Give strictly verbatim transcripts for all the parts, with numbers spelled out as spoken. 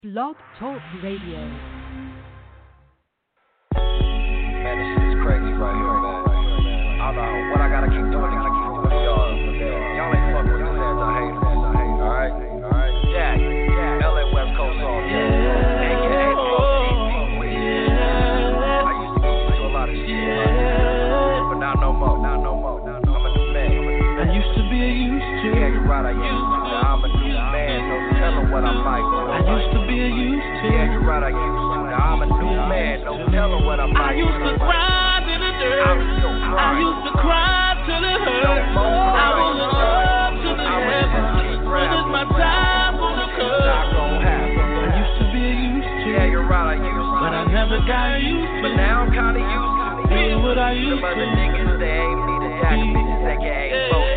Blog Talk Radio. Man, this shit is crazy right here, man. I don't know what I gotta keep doing to keep doing to y'all. Y'all ain't fucking with this ass, I hate it. Alright? Alright? Jack, Jack, L A West Coast on. A K A I used to get used to a lot of shit, but now no more. Now no more. I'm a new man. I used to be a used to. Yeah, you're right, I used to. Now I'm a new man. No telling what I might do. I used to be a used to. Yeah, you're right, I used to. Now I'm a new man. No telling what I might do. I used to cry in the dirt. I'm still I crying. used to cry till it hurt. I was in love to the heaven. When is my time gonna come? Not gonna happen. I used to be a used to. Yeah, you're right, I used to. But I never got used to. But now I'm kinda used to being what I used some to. other niggas, they ain't need a jacket, bitches, A K A folks.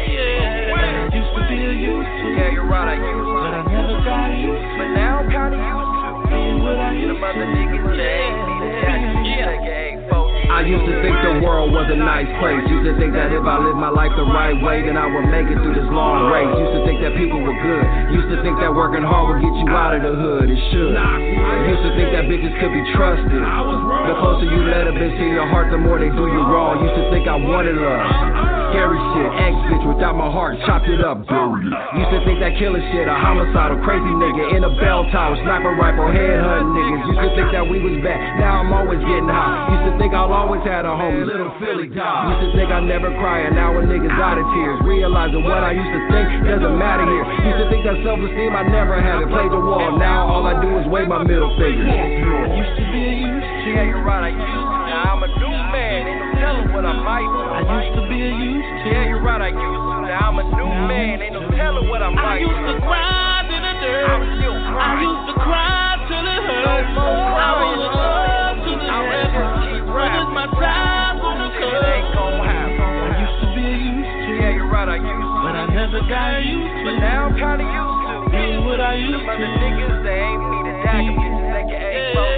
I used to be a used to. Yeah, you're right, I used to. But I never got used to. But now I'm kinda used to being what I used some other niggas, they ain't need a jacket, bitches, A K A folks. I used to think the world was a nice place. Used to think that if I lived my life the right way, then I would make it through this long race. Used to think that people were good. Used to think that working hard would get you out of the hood. It should. Used to think that bitches could be trusted. The closer you let a bitch in your heart, the more they do you wrong. Used to think I wanted love. Scary shit, ex-bitch without my heart, chopped it up, dirty. Used to think that killing shit, a homicidal, crazy nigga in a bell tower, sniper rifle, headhunt niggas. Used to think that we was bad, now I'm always getting high. Used to think I'll always had a homie, little Philly dog. Used to think I never cry, and now a nigga's out of tears. Realizing what I used to think doesn't matter here. Used to think that self-esteem I never had it, played the wall. Now all I do is wave my middle finger. I used to be a used to. Yeah, you're right, I used to. Now I'm a new man, ain't no telling what I might do. I used to be a used to. Yeah, you're right, I used to. Now I'm a new man, ain't no telling what I I might do. used to cry in the dirt. I'm still I crying. used to cry till it hurt. I was in love to the heaven. When is my time gonna It come? ain't gonna happen. I used to be a used to. Yeah, you're right, I used to. But I never got used to. But now I'm kinda used to being what I used some to. other niggas, they ain't need a jacket, bitches, A K A folks.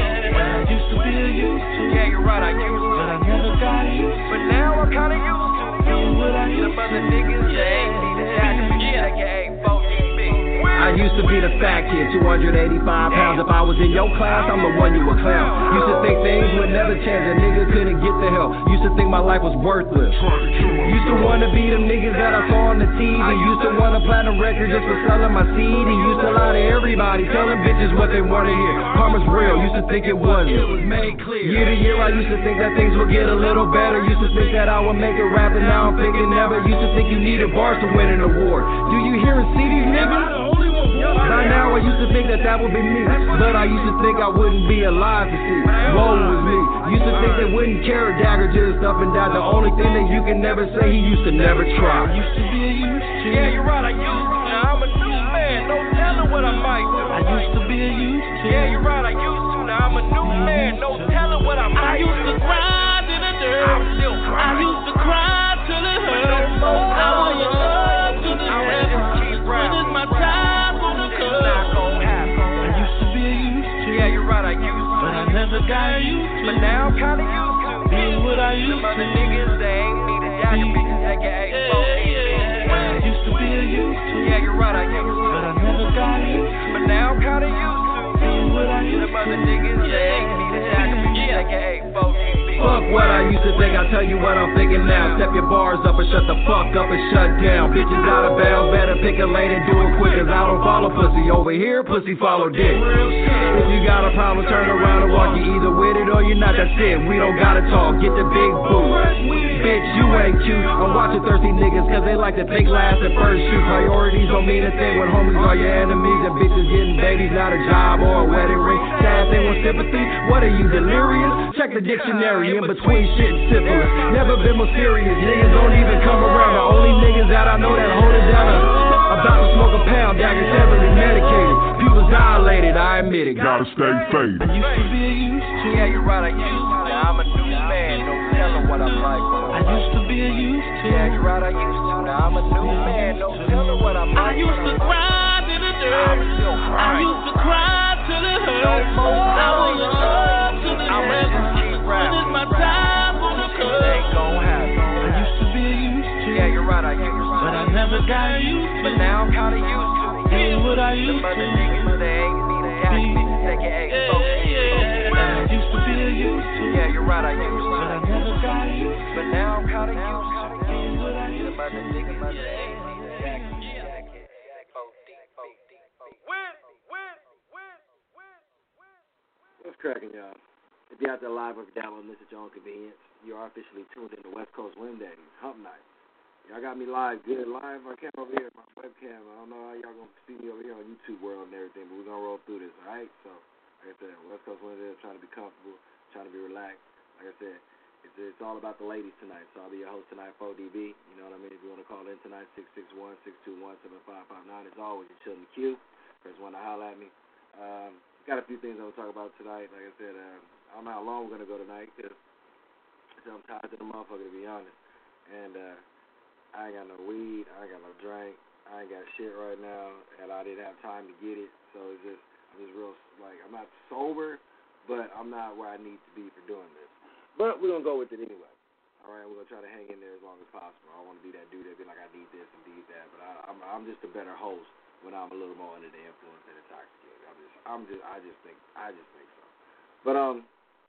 I used to be a used to. Yeah, you're right, I used to. But I never got used to. But now I'm kinda used to being what I used some other to. niggas, they ain't need a jacket, bitches, A K A folks. I used to be the fat kid, two hundred eighty-five pounds. If I was in your class, I'm the one you would clown. Used to think things would never change, a nigga couldn't get the help. Used to think my life was worthless. Used to wanna be them niggas that I saw on the T V. Used to want a platinum record just for selling my C D. Used to lie to everybody, telling bitches what they wanna hear. Karma's real, used to think it wasn't. It was made clear. Year to year, I used to think that things would get a little better. Used to think that I would make it rap, and now I'm thinking never. Used to think you needed bars to win an award. Do you hear and see these niggas? By now I used to think that that would be me, but I used to think I wouldn't be alive to see. Woe was me. Used to think they wouldn't care, Dagger just up and down. The only thing that you can never say, he used to never try. I used to be a used to. Yeah, you're right, I used to. Now I'm a new man, no telling what I might do. I used to be a used to. Yeah, you're right, I used to. Now I'm a new man, no telling what I I might do. used to cry in the dirt. I'm still I crying. used to cry till it hurt. I was in love to the I'm heaven. just keep When is rapping. my time gonna It's come? not gonna happen. I used to be a used to. Yeah, you're right, I used to. But I never got used to. But now I'm kinda used to being what I used some other to. niggas, they ain't need a jacket, bitches, A K A folks. I used to be a used to. Yeah, you're right, I used to. But I never got used to. But now I'm kinda used to being what I used some other niggas, they ain't need a jacket, bitches, A K A folks. Fuck what I used to think, I tell you what I'm thinking now. Step your bars up and shut the fuck up and shut down. Bitches out of bounds, better pick a lane and do it quick, cause I don't follow pussy. Over here, pussy follow dick. If you got a problem, turn around and walk. You either with it or you're not, that's it. We don't gotta talk, get the big boot. Bitch, you ain't cute. I'm watching thirsty niggas cause they like to take last and first shoot. Priorities don't mean a thing when homies are your enemies. And bitches getting babies, not a job or a wedding ring. Sad thing with sympathy, what are you, delirious? Check the dictionary in between shit and syphilis. Never been more serious, niggas don't even come around. The only niggas that I know that hold it down are about to smoke a pound, Dagger's heavily medicated. Pupils dilated, I admit it, gotta stay faded. I used to be a used to. Yeah, you're right, I used to. Now I'm a new man, no telling what I'm like. I used to be a used to. Yeah, you're right, I used to. Now I'm a new man, no telling what I'm I like. used to cry in the dirt. I'm still I crying. used to cry till it hurt. I was in love to the I'm heaven. just keep When is rapping. my time gonna It come? ain't gonna happen. I used to be a used to. Yeah, you're right, I used to. But I never got used to. But now I'm kinda used to being what I used some other to. niggas, they ain't need a jacket. Yeah, you're right, I used to. But I never got used to. But now I'm kinda used to. Being what I used About to. to dig in my day. What's cracking, y'all? If you're out there live or downloading this at your own convenience, you are officially tuned in to West Coast Wednesdays, Hump Night. Y'all got me live, good live. I came over here, my webcam. I don't know how y'all gonna see me over here on YouTube World and everything, but we're gonna roll through this, all right? So, like I said, West Coast Wednesdays, trying to be comfortable, trying to be relaxed. Like I said, it's, it's all about the ladies tonight. So I'll be your host tonight, four D B. You know what I mean? If you want to call in tonight, six six one, six two one, seven five five nine. As always, you're chilling the queue. First one to holler at me. Um, got a few things I want to talk about tonight. Like I said, uh, I don't know how long we're going to go tonight because I'm tired of the motherfucker, to be honest. And uh, I ain't got no weed. I ain't got no drink. I ain't got shit right now. And I didn't have time to get it. So it's just, I'm just real, like, I'm not sober, but I'm not where I need to be for doing this. But we're going to go with it anyway. All right, we're going to try to hang in there as long as possible. I don't want to be that dude that be like, I need this and need that. But I, I'm, I'm just a better host when I'm a little more under the influence and intoxicated. I'm just, I'm just, I just think, I just think so. But, um,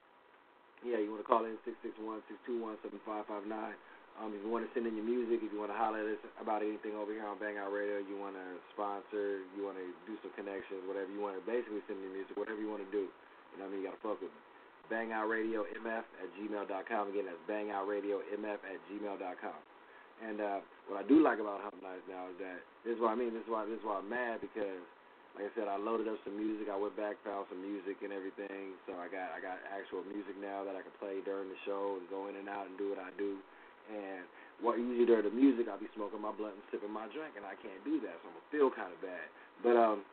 yeah, you want to call in six six one, six two one, seven five five nine. Um, if you want to send in your music, if you want to holler at us about anything over here on Bang Out Radio, you want to sponsor, you want to do some connections, whatever you want to basically send in your music, whatever you want to do. You know what I mean? You got to fuck with me. Bang Out Radio M F at gmail dot com. Again, that's Bang Out Radio M F at gmail dot com. And uh, what I do like about Hump Nights now is that this is what I mean. This is why this is why I'm mad because, like I said, I loaded up some music. I went back, found some music and everything. So I got I got actual music now that I can play during the show and go in and out and do what I do. And what usually during the music, I'll be smoking my blunt and sipping my drink, and I can't do that, so I'm gonna feel kind of bad. But um,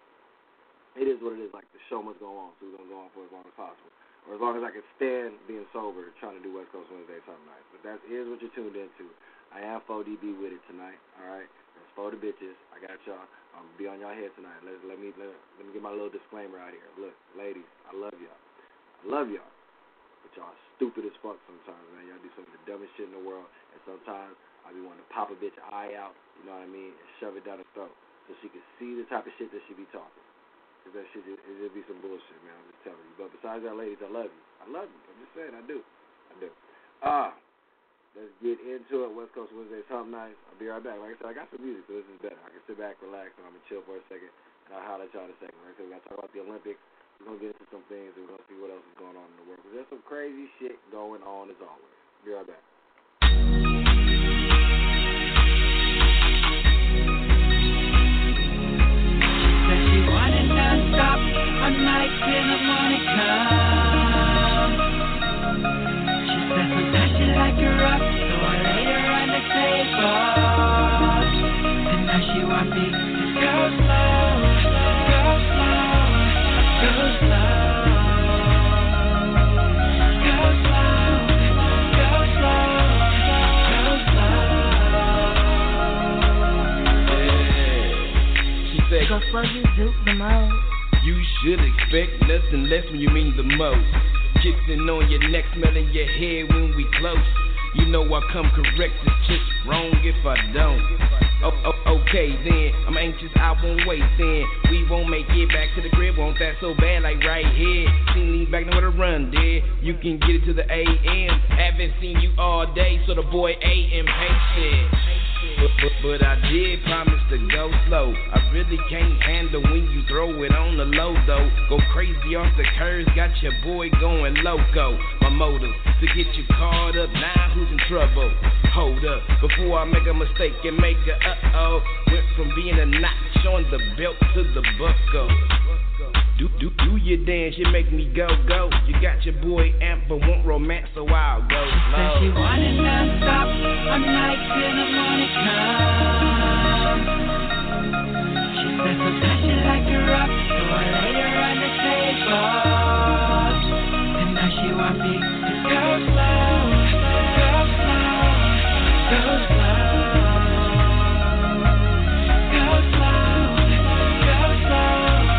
it is what it is. Like the show must go on, so we're gonna go on for as long as possible, or as long as I can stand being sober, trying to do West Coast Wednesday something nice. But that is what you're tuned into. I am four D B with it tonight. All right, that's for the bitches. I got y'all. I'm gonna be on y'all head tonight. Let, let me let, let me get my little disclaimer out here. Look, ladies, I love y'all. I love y'all. But y'all stupid as fuck sometimes, man. Y'all do some of the dumbest shit in the world. And sometimes I be wanting to pop a bitch eye out, you know what I mean, and shove it down her throat so she can see the type of shit that she be talking. Because that shit, it just be some bullshit, man. I'm just telling you. But besides that, ladies, I love you. I love you. I'm just saying, I do. I do. Ah. Let's get into it. West Coast Wednesdays, Hump Nights. I'll be right back. Like I said, I got some music, so this is better. I can sit back, relax, and I'm going to chill for a second, and I'll holler at y'all in a second. Like I said, we got to talk about the Olympics. We're going to get into some things, and we're going to see what else is going on in the world. Because there's some crazy shit going on as always. Be right back. Said she wanted non-stop, one night till the morning comes. She said sometimes she like to rock, so I laid her on the table. And now she want me to go slow, go slow, go slow. Go slow, go slow, go slow. Yeah. She said, go slow, you do the most. You should expect nothing less when you mean the most. Kissing on your neck, smelling your hair when we close. You know I come correct, it's just wrong if I don't. Oh, oh, okay then, I'm anxious, I won't wait then. We won't make it back to the crib, won't that so bad like right here. Seen lean back, know where to run, dear. You can get it to the A M. Haven't seen you all day, so the boy A M patient. But, but, but I did promise to go slow. I really can't handle when you throw it on the low though. Go crazy off the curves, got your boy going loco. My motive to get you caught up, now who's in trouble? Hold up, before I make a mistake and make a uh-oh. Went from being a notch on the belt to the buckle. Do, do, do your dance, you make me go, go. You got your boy amp, but want romance, so I'll go slow. Said she wanted non-stop, one night till the morning comes. She said sometimes she like to rock, so I laid her on the table. And now she want me to go slow, go slow, go slow. Go slow, go slow.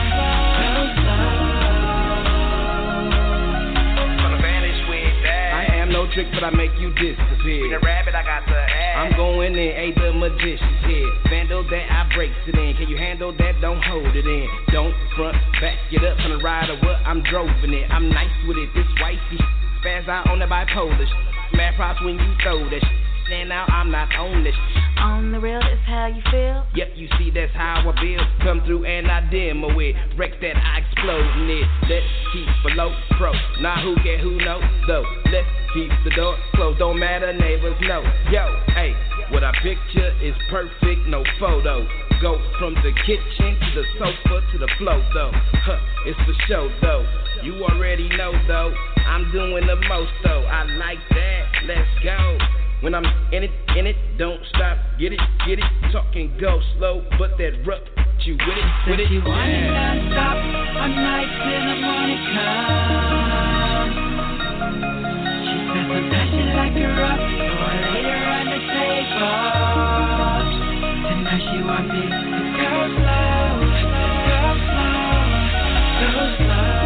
Trick, but I make you disappear. The rabbit, I got the ass. I'm going in, ain't the magician's head. Vandal that, I breaks it in. Can you handle that? Don't hold it in. Don't front, back it up on the ride or what? I'm droving it. I'm nice with it. This wifey fast, I own the bipolar. Mad props when you throw that shit. And now I'm not on this. On the real, is how you feel. Yep, you see, that's how I build. Come through and I demo it. Wrecks that I explode in it. Let's keep below pro. Now who care, who know, though. Let's keep the door closed. Don't matter, neighbors know. Yo, hey, what I picture is perfect, no photo. Go from the kitchen to the sofa to the floor, though. Huh, it's for show, though. You already know, though. I'm doing the most, though. I like that. Let's go. When I'm in it, in it, don't stop, get it, get it, talk and go slow, but that rough, you with it, with it, Said she wanted yeah. non-stop, all night till the morning comes. She said sometimes she like it rough, so I laid her on the table. Tonight she wants it to go slow, go slow, go slow.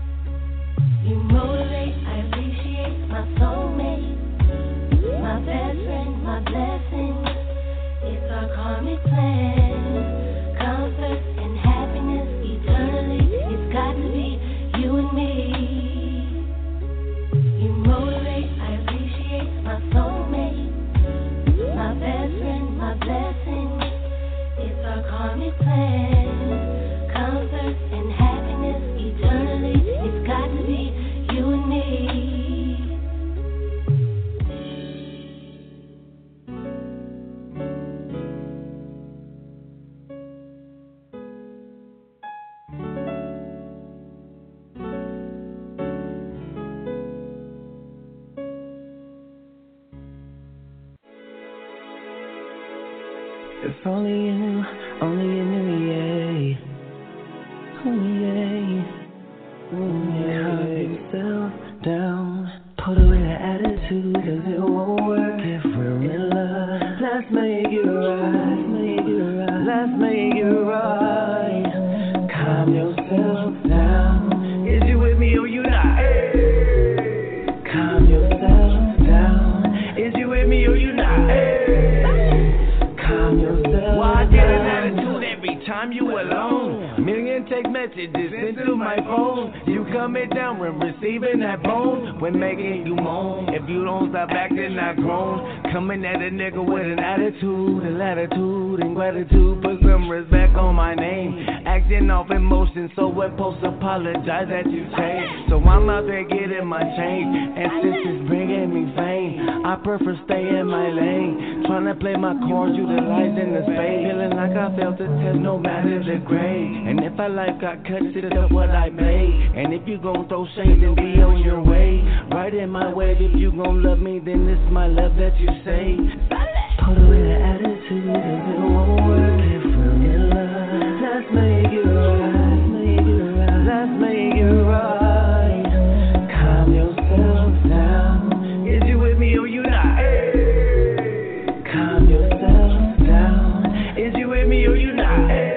My best It's only you, only you, yeah. Only yeah. Calm yourself down. Put away the attitude, cause it won't work if we're in love. Let's make it right, let's make it right, let's make it right. Calm yourself down. Is you with me or you not? Hey. Calm yourself down. Is you with me or you not? Hey. Calm yourself Why down. Why get an attitude every time you alone? Million text messages into my phone. You coming down when receiving that bone. When making you moan. If you don't stop acting not grown. Coming at a nigga with an attitude, a latitude and gratitude. Put some respect on my name. Acting off emotion, so we're supposed to apologize that you changed. So I'm out there getting my change. And since it's bringing me fame, I prefer stay in my lane. Trying to play my cards, utilizing the spade. Feeling like I failed to test no matter the grade. And if I life got cut, sit up what I made. And if you gon' throw shade, then be on your way. Right in my way, if you gon' love me, then this my love that you say. Put away the attitude, cause it won't work if we're in love. Let's make it right, let's make it right, let's make it right. Calm yourself down. Is you with me or you not? Hey. Calm yourself down. Is you with me or you not? Hey.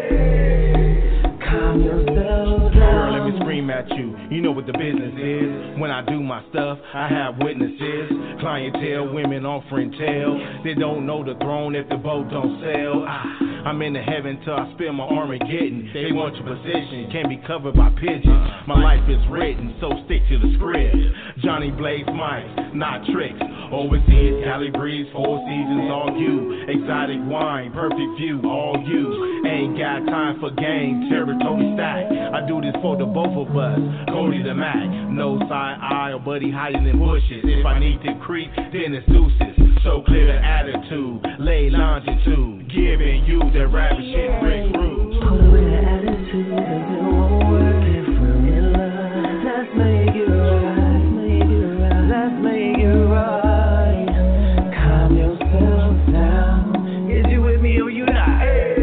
Calm yourself down. Girl, let me scream at you. You know what the business is. When I do my stuff, I have witnesses. Clientele, women offering tale. They don't know the throne if the boat don't sail. Ah, I'm in the heaven till I spill my Armageddon. They want your position, can't be covered by pigeons. My life is written, so stick to the script. Johnny Blaze mics, not tricks. Overseas, Cali breeze, four seasons, all you. Exotic wine, perfect view, all you. Ain't got time for game, territory stack. I do this for the both of us, Cody the Mac. No side eye or buddy hiding in bushes. If I need to creep, then it's deuces. So clear the attitude, lay longitude, giving you the ravishing brick roots. Put away the attitude, cause it won't work if we're in love. Let's make it right, let's make it right, let's make it right. Calm yourself down. Is you with me or you not?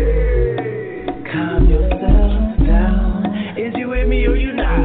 Hey. Calm yourself down. Is you with me or you not?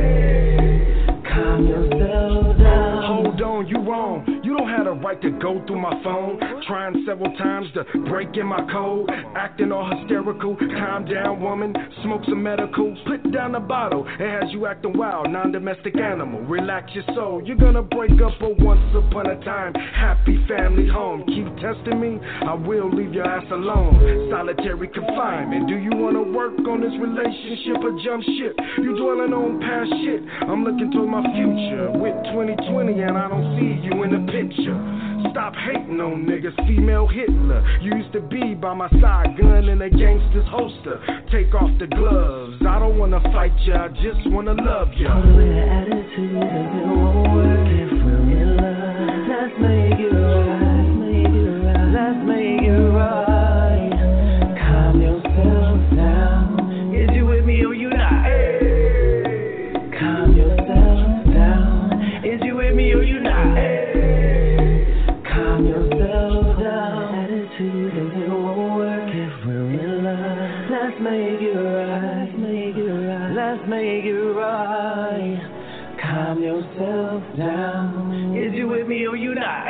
Hey. Calm yourself down. Hold on, you wrong. You don't have the right to go through my phone. Trying several times to break in my code. Acting all hysterical. Calm down, woman. Smoke some medical. Put down the bottle. It has you acting wild. Non-domestic animal. Relax your soul. You're gonna break up a once upon a time happy family home. Keep testing me, I will leave your ass alone. Solitary confinement. Do you wanna work on this relationship or jump ship? You dwelling on past shit. I'm looking toward my future with twenty twenty and I don't see you in the picture. Stop hating on niggas, female Hitler. You used to be by my side, gun in a gangster's holster. Take off the gloves, I don't wanna fight ya, I just wanna love ya. Put away the attitude, cause it won't work if we're in love. Let's make it right, let's make it right, let's make it right. Calm yourself down. Is you with me or you not? Hey. Calm yourself down. Is you with me or you not? Hey. Calm yourself down. Attitude, cause it won't work if we're in love. Let's make it right, let's make it right, let's make it right. Calm yourself down. Is you with me or you not?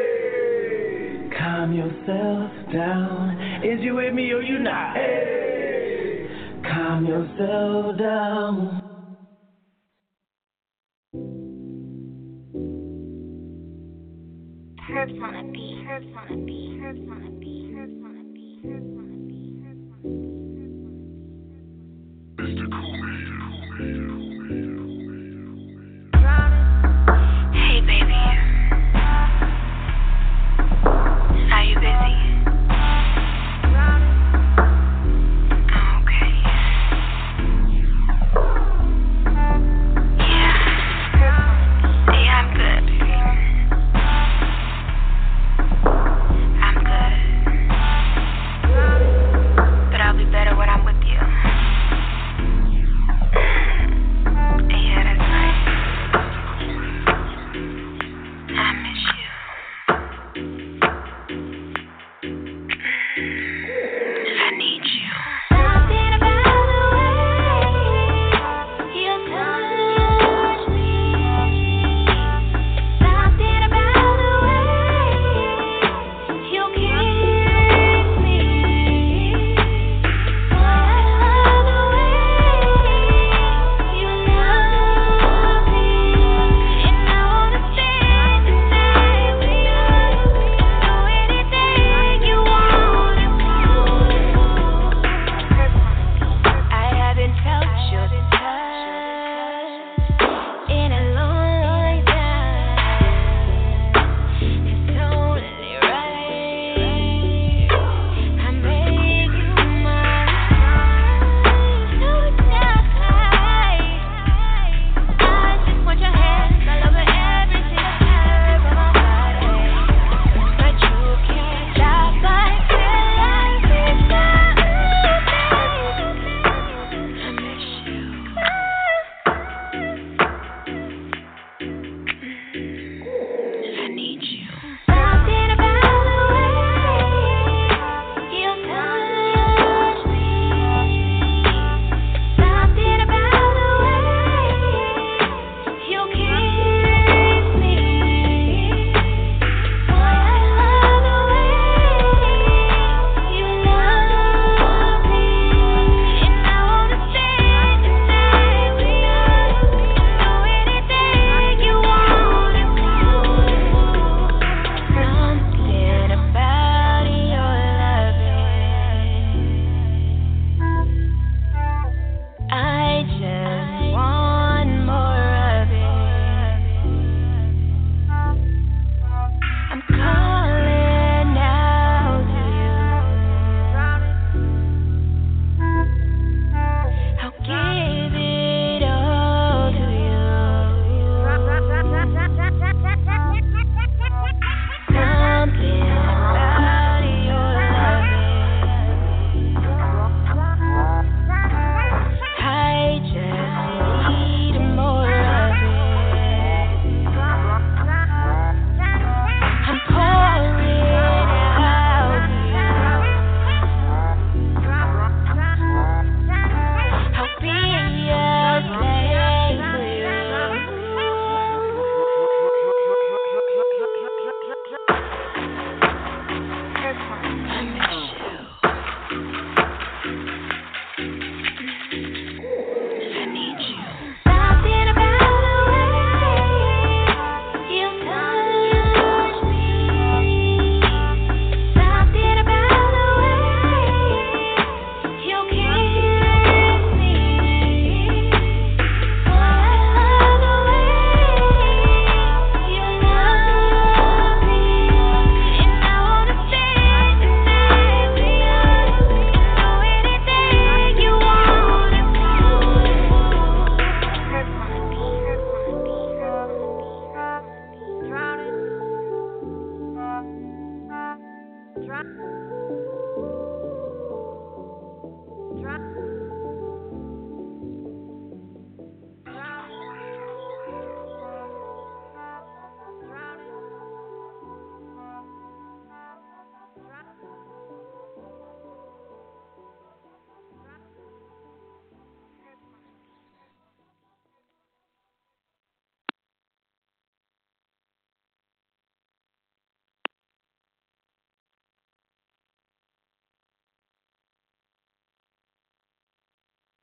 Hey. Calm yourself down. Is you with me or you not? Hey. Calm yourself down. Herbs on a beat, herbs on a beat, herbs on a beat, herbs on a beat, herbs on a beat, herbs on a beat. Mister Hey baby, are you busy? Okay. Yeah, yeah, I'm good. I'm good.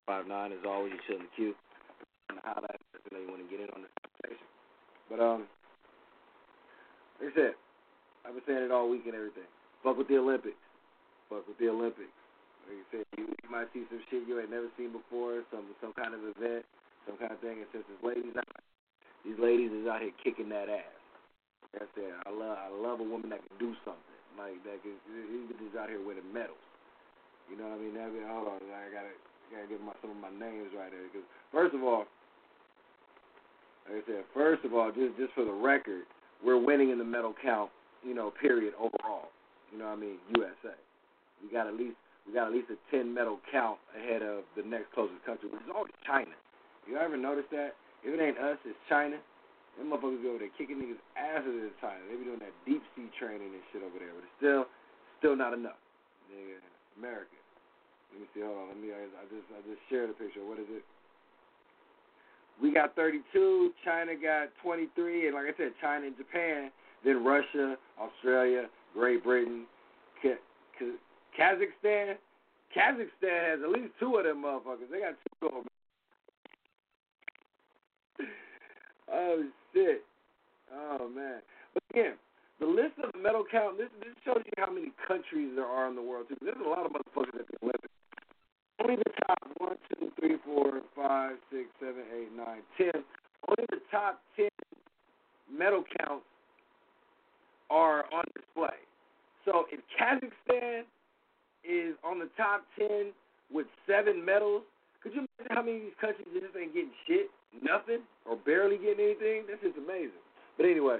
five nine, as always, you chill in the queue. And highlight if you know you want to get in on this conversation. But, um, like I said, I've been saying it all week and everything. Fuck with the Olympics. Fuck with the Olympics. Like I said, you, you might see some shit you ain't never seen before, some some kind of event, some kind of thing. And since this ladies out, these ladies is out here kicking that ass. Like I said, I love I love a woman that can do something. Like that can, these bitches out here winning medals. You know what I mean? That, hold on, I gotta gotta get my, some of my names right there. Because first of all, like I said, first of all, just just for the record, we're winning in the medal count. You know, period overall. You know what I mean? U S A. We got at least. We got at least a ten medal count ahead of the next closest country, which is always China. You ever notice that? If it ain't us, it's China. Them motherfuckers be over there kicking niggas' asses in China. They be doing that deep sea training and shit over there, but it's still, still not enough. Nigga, America. Let me see. Hold on. Let me. I just, I just shared a picture. What is it? We got thirty-two. China got twenty-three, and like I said, China and Japan. Then Russia, Australia, Great Britain, K- K- Kazakhstan. Kazakhstan has at least two of them motherfuckers. They got two gold. Oh shit. Oh man. But again, the list of the medal count. This this shows you how many countries there are in the world too. There's a lot of motherfuckers at the Olympics. Only the top one, two, three, four, five, six, seven, eight, nine, ten. Only the top ten medal counts are on display. So if Kazakhstan is on the top ten with seven medals, could you imagine how many of these countries just ain't getting shit, nothing, or barely getting anything? That's just amazing. But anyway,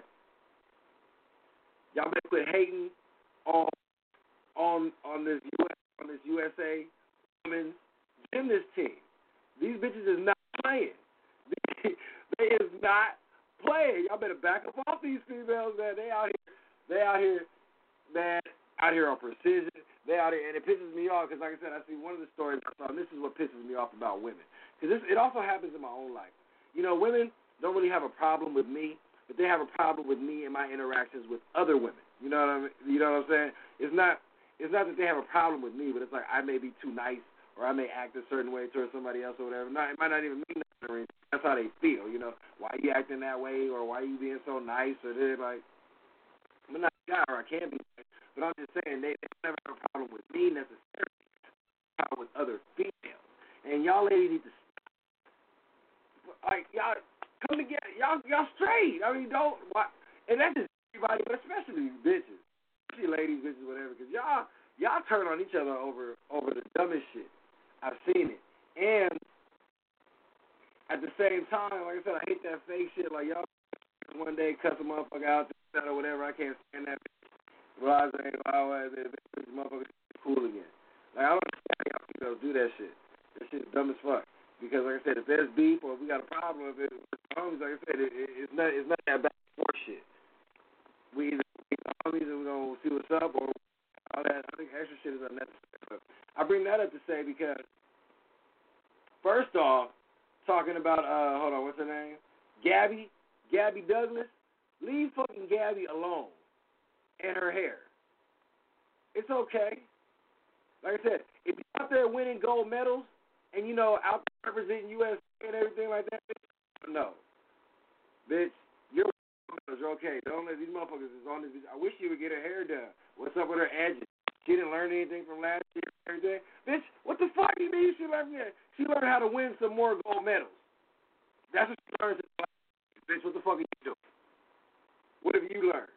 y'all better quit hating on on on this U S on this U S A women's gymnast team. These bitches is not playing. They, they is not playing. Y'all better back up off these females, man. They out here, they out here, man, out here on precision. They out here, and it pisses me off because, like I said, I see one of the stories I saw, and this is what pisses me off about women. Because it also happens in my own life. You know, women don't really have a problem with me, but they have a problem with me and my interactions with other women. You know what I mean? You know what I'm saying? It's not, it's not that they have a problem with me, but it's like I may be too nice, or I may act a certain way towards somebody else or whatever. Not, it might not even mean nothing. That's how they feel. You know, why are you acting that way, or why are you being so nice, or they're like, I'm not a guy, or I can't be nice. But I'm just saying, they, they never have a problem with me necessarily. They have a problem with other females. And y'all ladies need to stop. Like, y'all come together. Y'all y'all straight. I mean, don't. Why, and that's just everybody, but especially these bitches. Especially ladies, bitches, whatever. Because y'all, y'all turn on each other over, over the dumbest shit. I've seen it. And at the same time, like I said, I hate that fake shit. Like, y'all one day cuss a motherfucker out or whatever. I can't stand that. Well, I was like, oh, this motherfucker cool again. Like, I don't understand how people do that shit. That shit's dumb as fuck. Because, like I said, if there's beef or if we got a problem with it, with the homies, like I said, it, it, it's not it's not that back and forth shit. We either be the homies and we're going to see what's up or all that. I think extra shit is unnecessary. But I bring that up to say because, first off, talking about, uh, hold on, what's her name? Gabby, Gabby Douglas. Leave fucking Gabby alone. And her hair. It's okay. Like I said, if you're out there winning gold medals and, you know, out there representing U S A and everything like that, no. Bitch, your medals are okay. Don't let these motherfuckers is on this. I wish she would get her hair done. What's up with her edges? She didn't learn anything from last year and everything. Bitch, what the fuck do you mean she learned that? She learned how to win some more gold medals. That's what she learned. Bitch, what the fuck are you doing? What have you learned?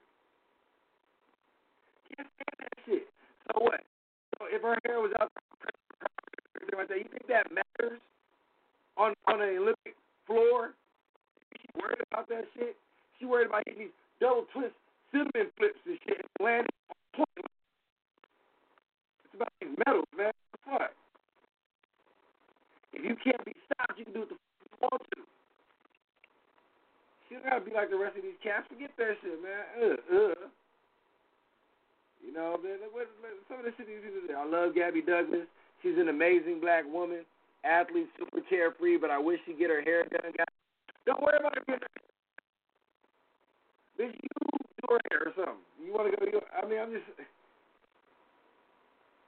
Can't stand that shit. So what? So if her hair was out there like that, you think that matters on on an Olympic floor? She worried about that shit. She worried about hitting these double twist cinnamon flips and shit and landing on point. It's about these medals, man. What? If you can't be stopped, you can do what the fuck you want to. She don't gotta be like the rest of these cats. Forget that shit, man. Uh, uh. You know, some of the shit these people do. I love Gabby Douglas. She's an amazing black woman, athlete, super carefree, but I wish she'd get her hair done. Don't worry about her getting her hair. Bitch, you do her hair or something. You want to go, you, I mean, I'm just. But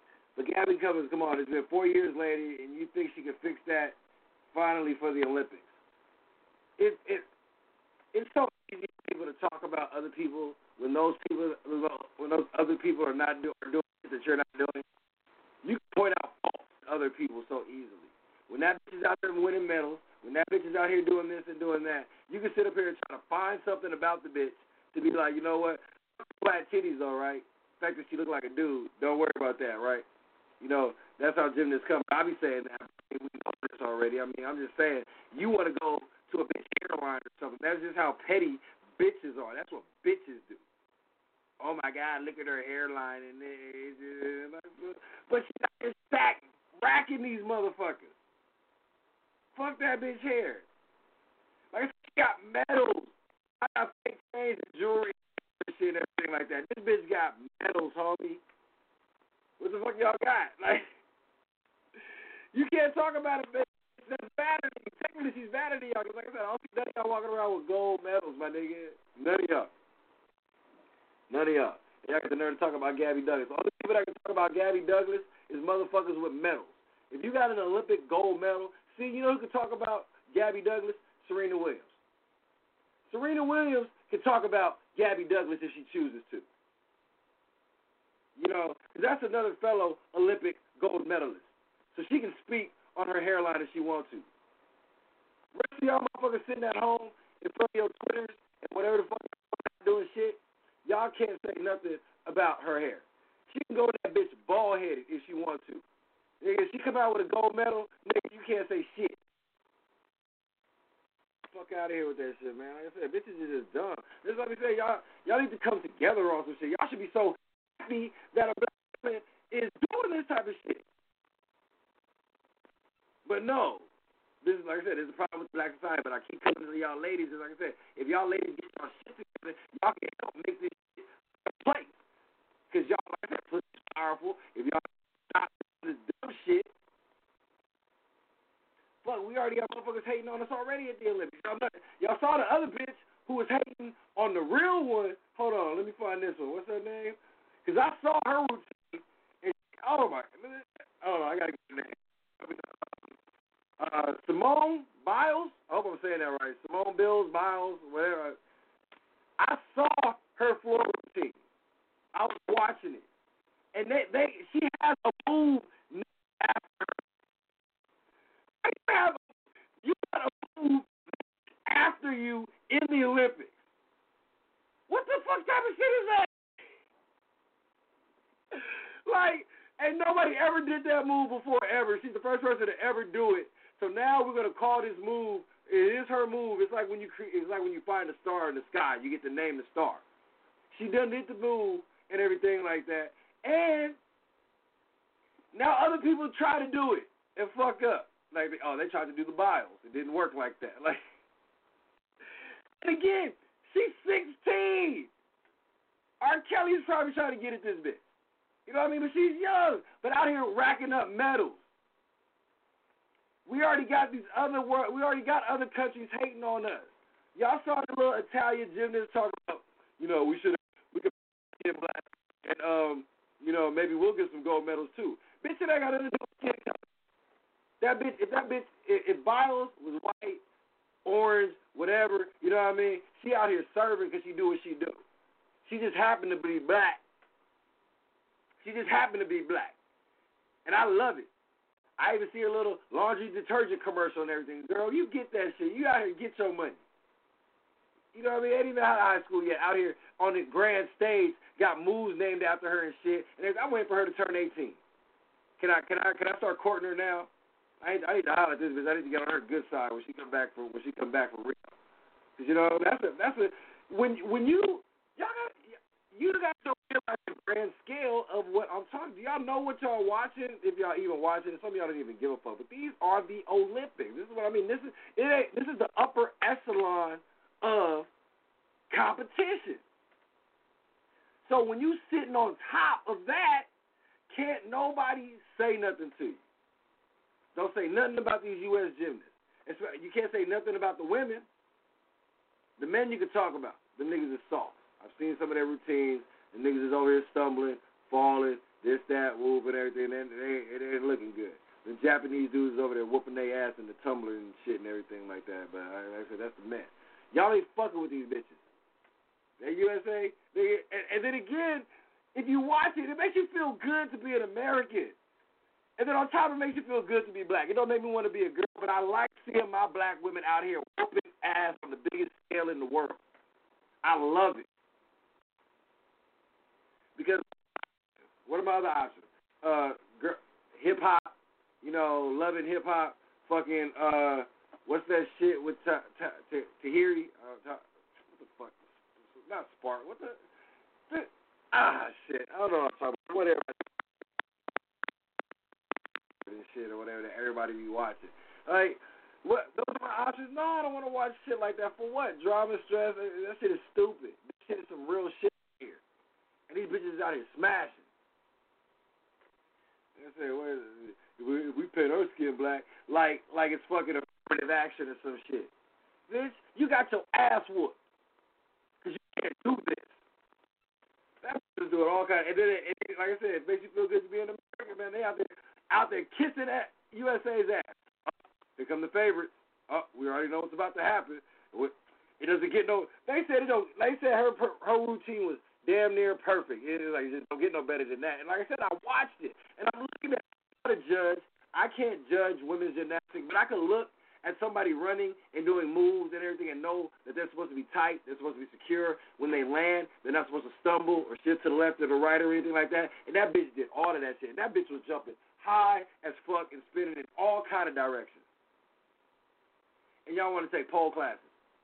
Gabby Cummins, come on, it's been four years, lady, and you think she can fix that finally for the Olympics? It it it's so easy for people to talk about other people when those people when those other people are not do, are doing it that you're not doing. You can point out faults to other people so easily. When that bitch is out there winning medals, when that bitch is out here doing this and doing that, you can sit up here and try to find something about the bitch to be like, you know what, flat titties, all right. The fact that she look like a dude, don't worry about that, right? You know, that's how gymnasts come. I be saying that. We know this already. I mean, I'm just saying, you want to go to a bitch airline or something. That's just how petty bitches are. That's what bitches do. Oh, my God, look at her hairline. and But she's out here stack, racking these motherfuckers. Fuck that bitch hair. Like, she got medals. I got fake chains and jewelry and shit and everything like that. This bitch got medals, homie. What the fuck y'all got? Like, you can't talk about it, bitch. That's vanity. Technically, she's vanity, y'all. Because, like I said, I don't see none of y'all walking around with gold medals, my nigga. None of y'all. None of y'all. Y'all got the nerve to talk about Gabby Douglas. The only people that can talk about Gabby Douglas is motherfuckers with medals. If you got an Olympic gold medal, see, you know who can talk about Gabby Douglas? Serena Williams. Serena Williams can talk about Gabby Douglas if she chooses to. You know, because that's another fellow Olympic gold medalist. So she can speak on her hairline if she wants to. The rest of y'all motherfuckers sitting at home in front of your Twitters and whatever the fuck you're doing shit, y'all can't say nothing about her hair. She can go to that bitch bald-headed if she wants to. Nigga, if she come out with a gold medal, nigga, you can't say shit. Fuck out of here with that shit, man. Like I said, bitches is just dumb. Just like we say, y'all, y'all need to come together on some shit. Y'all should be so happy that a black woman is doing this type of shit. But no, this is, like I said, this is a problem with black society, but I keep coming to y'all ladies, and like I said, if y'all ladies get y'all shit together, y'all can help make this shit play. Because y'all, like I said, pussy is powerful. If y'all stop this dumb shit, fuck, we already got motherfuckers hating on us already at the Olympics. Y'all, not, y'all saw the other bitch who was hating on the real one. Hold on, let me find this one. What's her name? Because I saw her routine, and oh my, oh, I gotta get the name. Uh, Simone Biles. I hope I'm saying that right. Simone Biles, Biles, whatever. I saw her floor routine. I was watching it, and they, they, she has a move after her. You have, you got a move after you in the Olympics. What the fuck type of shit is that? Like, ain't nobody ever did that move before ever. She's the first person to ever do it. So now we're gonna call this move. It is her move. It's like when you cre- it's like when you find a star in the sky. You get to name the star. She done did the move and everything like that. And now other people try to do it and fuck up. Like, oh, they tried to do the Biles. It didn't work like that. Like, and again, she's sixteen. R. Kelly's probably trying to get at this bitch. You know what I mean? But she's young, but out here racking up medals. We already got these other world. We already got other countries hating on us. Y'all saw the little Italian gymnast talking about, you know, we should we could get black, and um, you know, maybe we'll get some gold medals too. Bitch, it ain't got nothing to do with skin color. That bitch, if that bitch, if, if Biles was white, orange, whatever, you know what I mean? She out here serving because she do what she do. She just happened to be black. She just happened to be black. And I love it. I even see a little laundry detergent commercial and everything. Girl, you get that shit. You out here get your money. You know what I mean? Ain't even out of high school yet. Out here on the grand stage, got moves named after her and shit. And I'm waiting for her to turn eighteen. Can I can I can I start courting her now? I need, I need to holler at this bitch. I need to get on her good side when she come back for when she come back for real. Cause you know that's a that's a when when you y'all got you got to realize the grand scale of what I'm talking. Do y'all know what y'all watching? If y'all even watching, some of y'all don't even give a fuck. But these are the Olympics. This is what I mean. This is it. Ain't, this is the upper echelon of competition. So when you sitting on top of that, can't nobody say nothing to you. Don't say nothing about these U S gymnasts. It's, you can't say nothing about the women. The men you can talk about. The niggas is soft. I've seen some of their routines. The niggas is over here stumbling, falling, this, that, whoop, and everything, and they, it ain't looking good. The Japanese dudes over there whooping their ass in the tumbler and shit and everything like that. But like I said, that's the mess. Y'all ain't fucking with these bitches. They U S A, they, and, and then again, if you watch it, it makes you feel good to be an American. And then on top, it makes you feel good to be black. It don't make me want to be a girl, but I like seeing my black women out here whooping ass on the biggest scale in the world. I love it. Because what are my other options? Uh, hip hop, you know, loving hip hop. Fucking uh, what's that shit with ta- ta- ta- Tahiri? Uh, ta- what the fuck? Not Spark. What the? the ah, shit. I don't know what I'm talking about. Whatever. And shit or whatever that everybody be watching. Like, what? Those are my options? No, I don't want to watch shit like that. For what? Drama, stress. That shit is stupid. This shit is some real shit here. And these bitches out here smashing. They say, what is it? We, we paint our skin black like like it's fucking affirmative action or some shit. Bitch, you got your ass whooped because you can't do this. That bitch is doing all kinds. And then, it, it, like I said, it makes you feel good to be in America, man. They out there out there kissing at U S A's ass. Oh, here come the favorites. Oh, we already know what's about to happen. It doesn't get no. They said it don't. They said her her routine was damn near perfect. It is like it just don't get no better than that. And like I said, I watched it, and I'm looking at. I'm not a judge. I can't judge women's gymnastics, but I can look at somebody running and doing moves and everything and know that they're supposed to be tight, they're supposed to be secure. When they land, they're not supposed to stumble or shift to the left or the right or anything like that. And that bitch did all of that shit. And that bitch was jumping high as fuck and spinning in all kind of directions. And y'all want to take pole classes.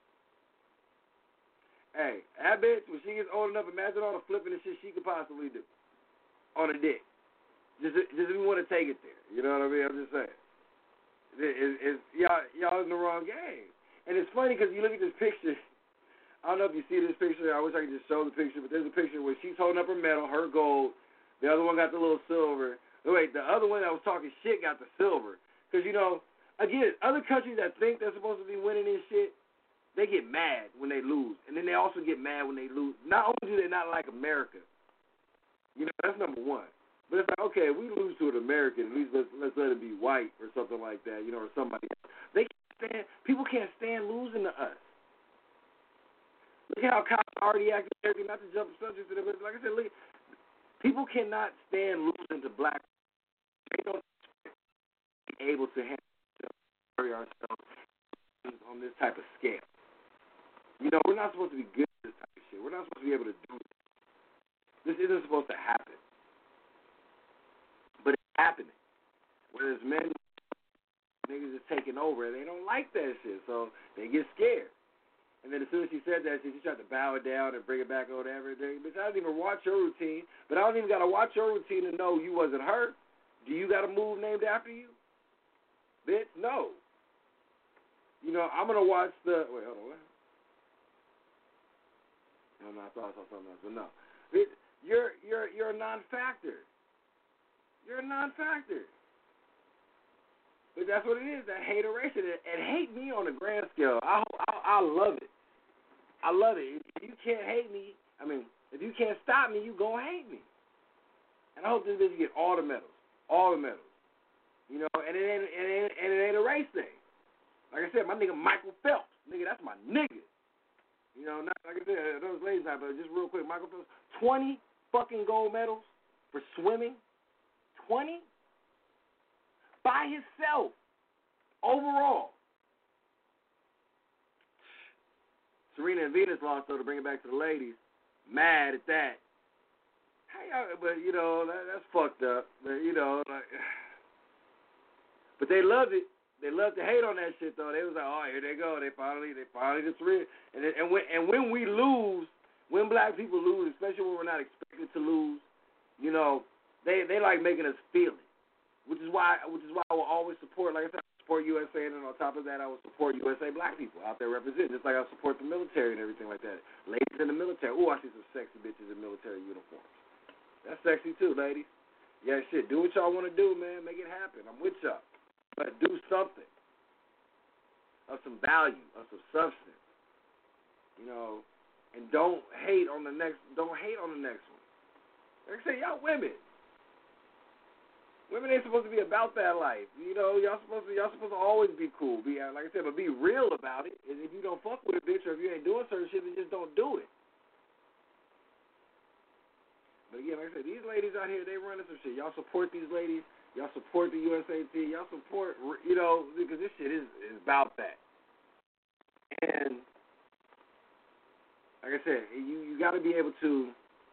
Hey, that bitch, when she gets old enough, imagine all the flipping and shit she could possibly do on a dick. Just, just if you want to take it there. You know what I mean? I'm just saying. It, it, it's, y'all, y'all in the wrong game. And it's funny because you look at this picture. I don't know if you see this picture. I wish I could just show the picture, but there's a picture where she's holding up her medal, her gold. The other one got the little silver. Wait, the other one that was talking shit got the silver. Because, you know, again, other countries that think they're supposed to be winning this shit, they get mad when they lose. And then they also get mad when they lose. Not only do they not like America, you know, that's number one. But it's like, okay, if we lose to an American, at least let's, let's let it be white or something like that, you know, or somebody else. They can't stand, people can't stand losing to us. Look at how cops already acting, everything, not to jump subject to them, but like I said, look, people cannot stand losing to black people. They don't be able to handle ourselves on this type of scale. You know, we're not supposed to be good at this type of shit. We're not supposed to be able to do this. This isn't supposed to happen. But it's happening. Whereas men, niggas is taking over, and they don't like that shit, so they get scared. And then as soon as she said that shit, she tried to bow it down and bring it back or whatever. Bitch, I didn't even watch your routine, but I don't even got to watch your routine to know you wasn't her. Do you got a move named after you? Bitch, no. You know, I'm going to watch the, wait, hold on, what? No, no, I thought I saw something else, but no. Bitch, you're, you're, you're a non-factor. You're a non-factor. But that's what it is, that hateration. And hate me on a grand scale. I, I I love it. I love it. If you can't hate me, I mean, if you can't stop me, you gonna hate me. And I hope this bitch get all the medals. All the medals. You know, and it ain't, and it ain't, and it ain't a race thing. Like I said, my nigga Michael Phelps. Nigga, that's my nigga. You know, not like I said, those ladies out, but just real quick, Michael Phelps, twenty fucking gold medals for swimming. twenty by himself overall. Serena and Venus lost, though, to bring it back to the ladies. Mad at that. Hey, but you know that, that's fucked up. But, you know, like, but they loved it. They loved to hate on that shit, though. They was like, oh, here they go. They finally, they finally just Serena. And and when and when we lose, when black people lose, especially when we're not expected to lose, you know. They they like making us feel it, which is why which is why I will always support, like I said, I support U S A, and then on top of that, I will support U S A black people out there representing, just like I support the military and everything like that. Ladies in the military, ooh, I see some sexy bitches in military uniforms. That's sexy too, ladies. Yeah, shit, do what y'all want to do, man. Make it happen. I'm with y'all, but do something of some value, of some substance, you know, and don't hate on the next. Don't hate on the next one. Like I say, y'all women. Women ain't supposed to be about that life. You know, y'all supposed to y'all supposed to always be cool. Be like I said, but be real about it. And if you don't fuck with a bitch or if you ain't doing certain shit, then just don't do it. But again, like I said, these ladies out here, they running some shit. Y'all support these ladies. Y'all support the U S A T. Y'all support, you know, because this shit is, is about that. And like I said, you, you got to be able to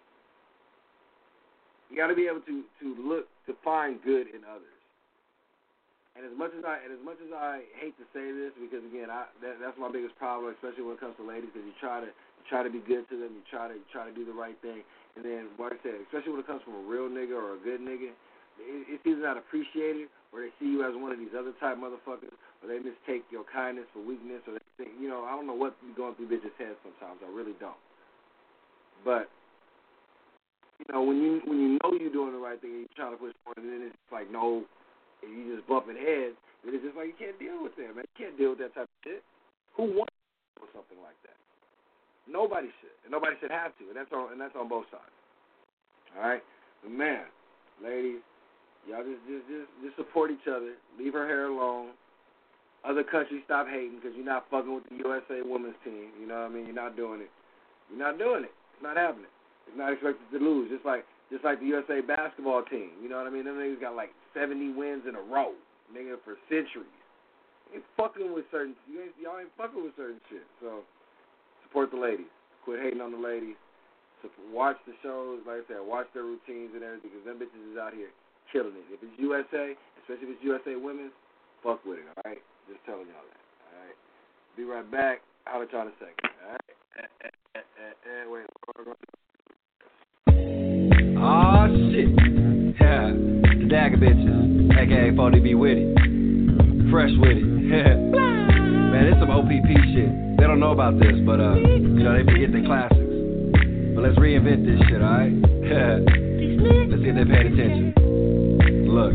you got to be able to, to look to find good in others. And as much as I and as much as I hate to say this, because again, I that, that's my biggest problem, especially when it comes to ladies, because you try to you try to be good to them, you try to you try to do the right thing, and then like I said, especially when it comes from a real nigga or a good nigga, it, it's either not appreciated or they see you as one of these other type motherfuckers, or they mistake your kindness for weakness, or they think, you know, I don't know what be going through bitches' heads sometimes. I really don't. But you know, when you when you know you're doing the right thing and you're trying to push forward, and then it's like no, and you just bumping heads, and it's just like you can't deal with that, man. You can't deal with that type of shit. Who wants to deal with something like that? Nobody should, and nobody should have to, and that's on and that's on both sides. All right, but man, ladies, y'all just just just just support each other. Leave her hair alone. Other countries, stop hating because you're not fucking with the U S A women's team. You know what I mean? You're not doing it. You're not doing it. It's not happening. It's not expected to lose. Just like just like the U S A basketball team. You know what I mean? Them niggas got like seventy wins in a row, nigga, for centuries. You ain't fucking with certain. You ain't, y'all ain't fucking with certain shit. So support the ladies. Quit hating on the ladies. Support, watch the shows. Like I said, watch their routines and everything because them bitches is out here killing it. If it's U S A, especially if it's U S A women, fuck with it. All right, just telling y'all that. All right, be right back. I'll let y'all in a second. All right. Eh, eh, eh, eh, wait. Aw, shit. Yeah, the Dagger bitches, a k a forty B with it. Fresh with it. Man, it's some O P P shit. They don't know about this, but, uh, you know, they forget their classics. But let's reinvent this shit, alright? Let's see if they're paying attention. Look.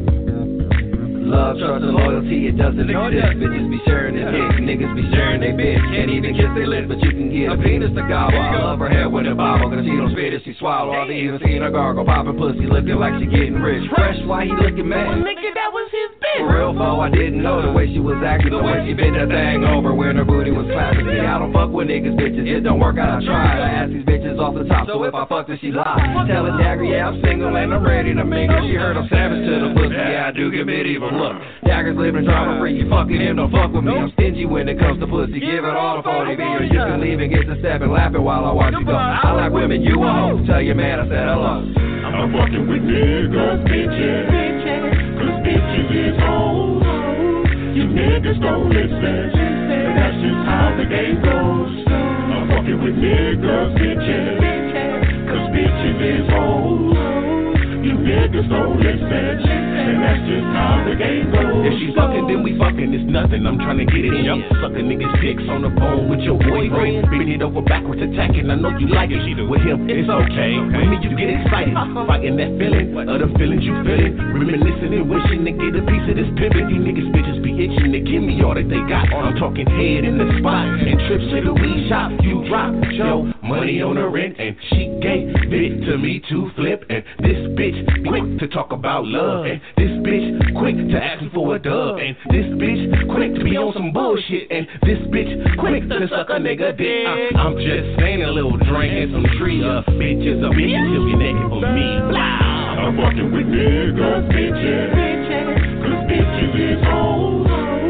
Love, trust, and loyalty, it doesn't exist. Bitches be sharing their dick, niggas be sharing their bitch. Can't even kiss their lips, but you can get a penis to gobble. I love her hair with a bobble, cause she don't spit it, she swallow. I've even seen her gargle, popping pussy, looking like she getting rich. Fresh, why he looking mad? Nigga, that was his bitch. For real, foe, I didn't know the way she was acting, the way she bent that thing over when her booty was clapping. See, I don't fuck with niggas, bitches, it don't work out, I tried. I asked these bitches off the top, so if I fucked her, she lied. Tell her Dagger, yeah, I'm single and I'm ready to mingle. She heard I'm savage to the pussy, yeah, I do get medieval. Look, Dagger's living drama free, you fucking him, don't fuck with me. I'm stingy when it comes to pussy, give it all to forty B, or you can leave and get to stepping, laughing while I watch you go. I like women, you a hoe, tell your man I said hello. I'm fucking with niggas, bitches, cause bitches is hoes. You niggas don't listen, and that's just how the game goes. I'm fucking with niggas, bitches, cause bitches is hoes. You niggas don't listen, and that's just how the game goes. If she fucking, then we fucking, it's nothing. I'm trying to get it in. I'm sucking niggas' dicks on the phone with your boyfriend. Bend it over backwards, attacking. I know you like it. With him, it's okay. With me, you get excited. Fighting that feeling, other feelings you feeling. Reminiscing and wishing to get a piece of this pimpin'. You niggas bitches be itching to give me all that they got. I'm talking head in the spot and trips to the weed shop. You drop your money on her rent, and she gave it to me to flip. And this bitch quick to talk about love, and this bitch quick to ask me for a dub, and this bitch quick to be on some bullshit, and this bitch quick to suck a nigga dick. I, I'm just saying a little drink and some tree up. Bitches a bitch till you naked for me. Blah. I'm fucking with niggas, bitches, cause bitches is hoes.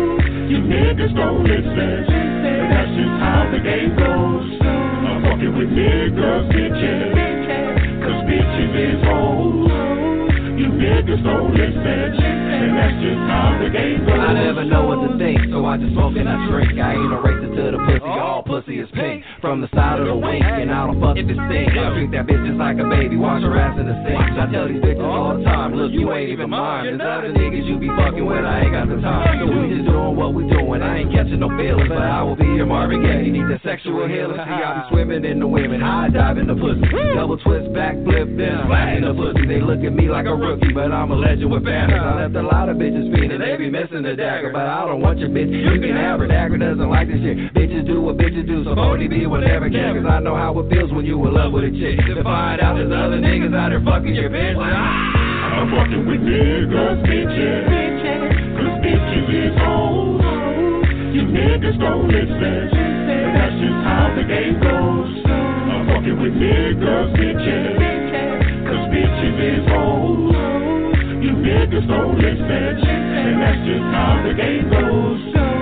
You niggas don't listen, and that's just how the game goes. I'm fucking with niggas, bitches, cause bitches is hoes. You niggas don't listen, and that's just how the game goes. I never know what to think, so I just smoke and I drink. I ain't a racist to the pussy, all pussy is pink. From the side of the wing, and I don't fuck if it's stink. I treat that bitch just like a baby, wash her ass in the sink. I tell these bitches all the time, look, you ain't even mine. There's other niggas you be fucking with, I ain't got the time. So we just doing what we doing, I ain't catching no feelings. But I will be your Marvin Gaye, you need the sexual healing. See, I be swimming in the women, high dive in the pussy. Double twist, back flip, then flat in the pussy. They look at me like a rookie, but I'm a legend with banners. I left a lot of bitches feeding, they be missing the Dagger. But I don't want your bitch, you can have her. Dagger doesn't like this shit. Bitches do what bitches do, so forty B will never care. Cause I know how it feels when you in love with a chick. To find out there's other niggas out there fucking your bitch. I'm I'm fucking with niggas, bitches. Cause bitches is hoes. You niggas don't listen. But that's just how the game goes. I'm fucking with niggas, bitches. Cause bitches is hoes. You niggas don't listen. And that's just how the game goes.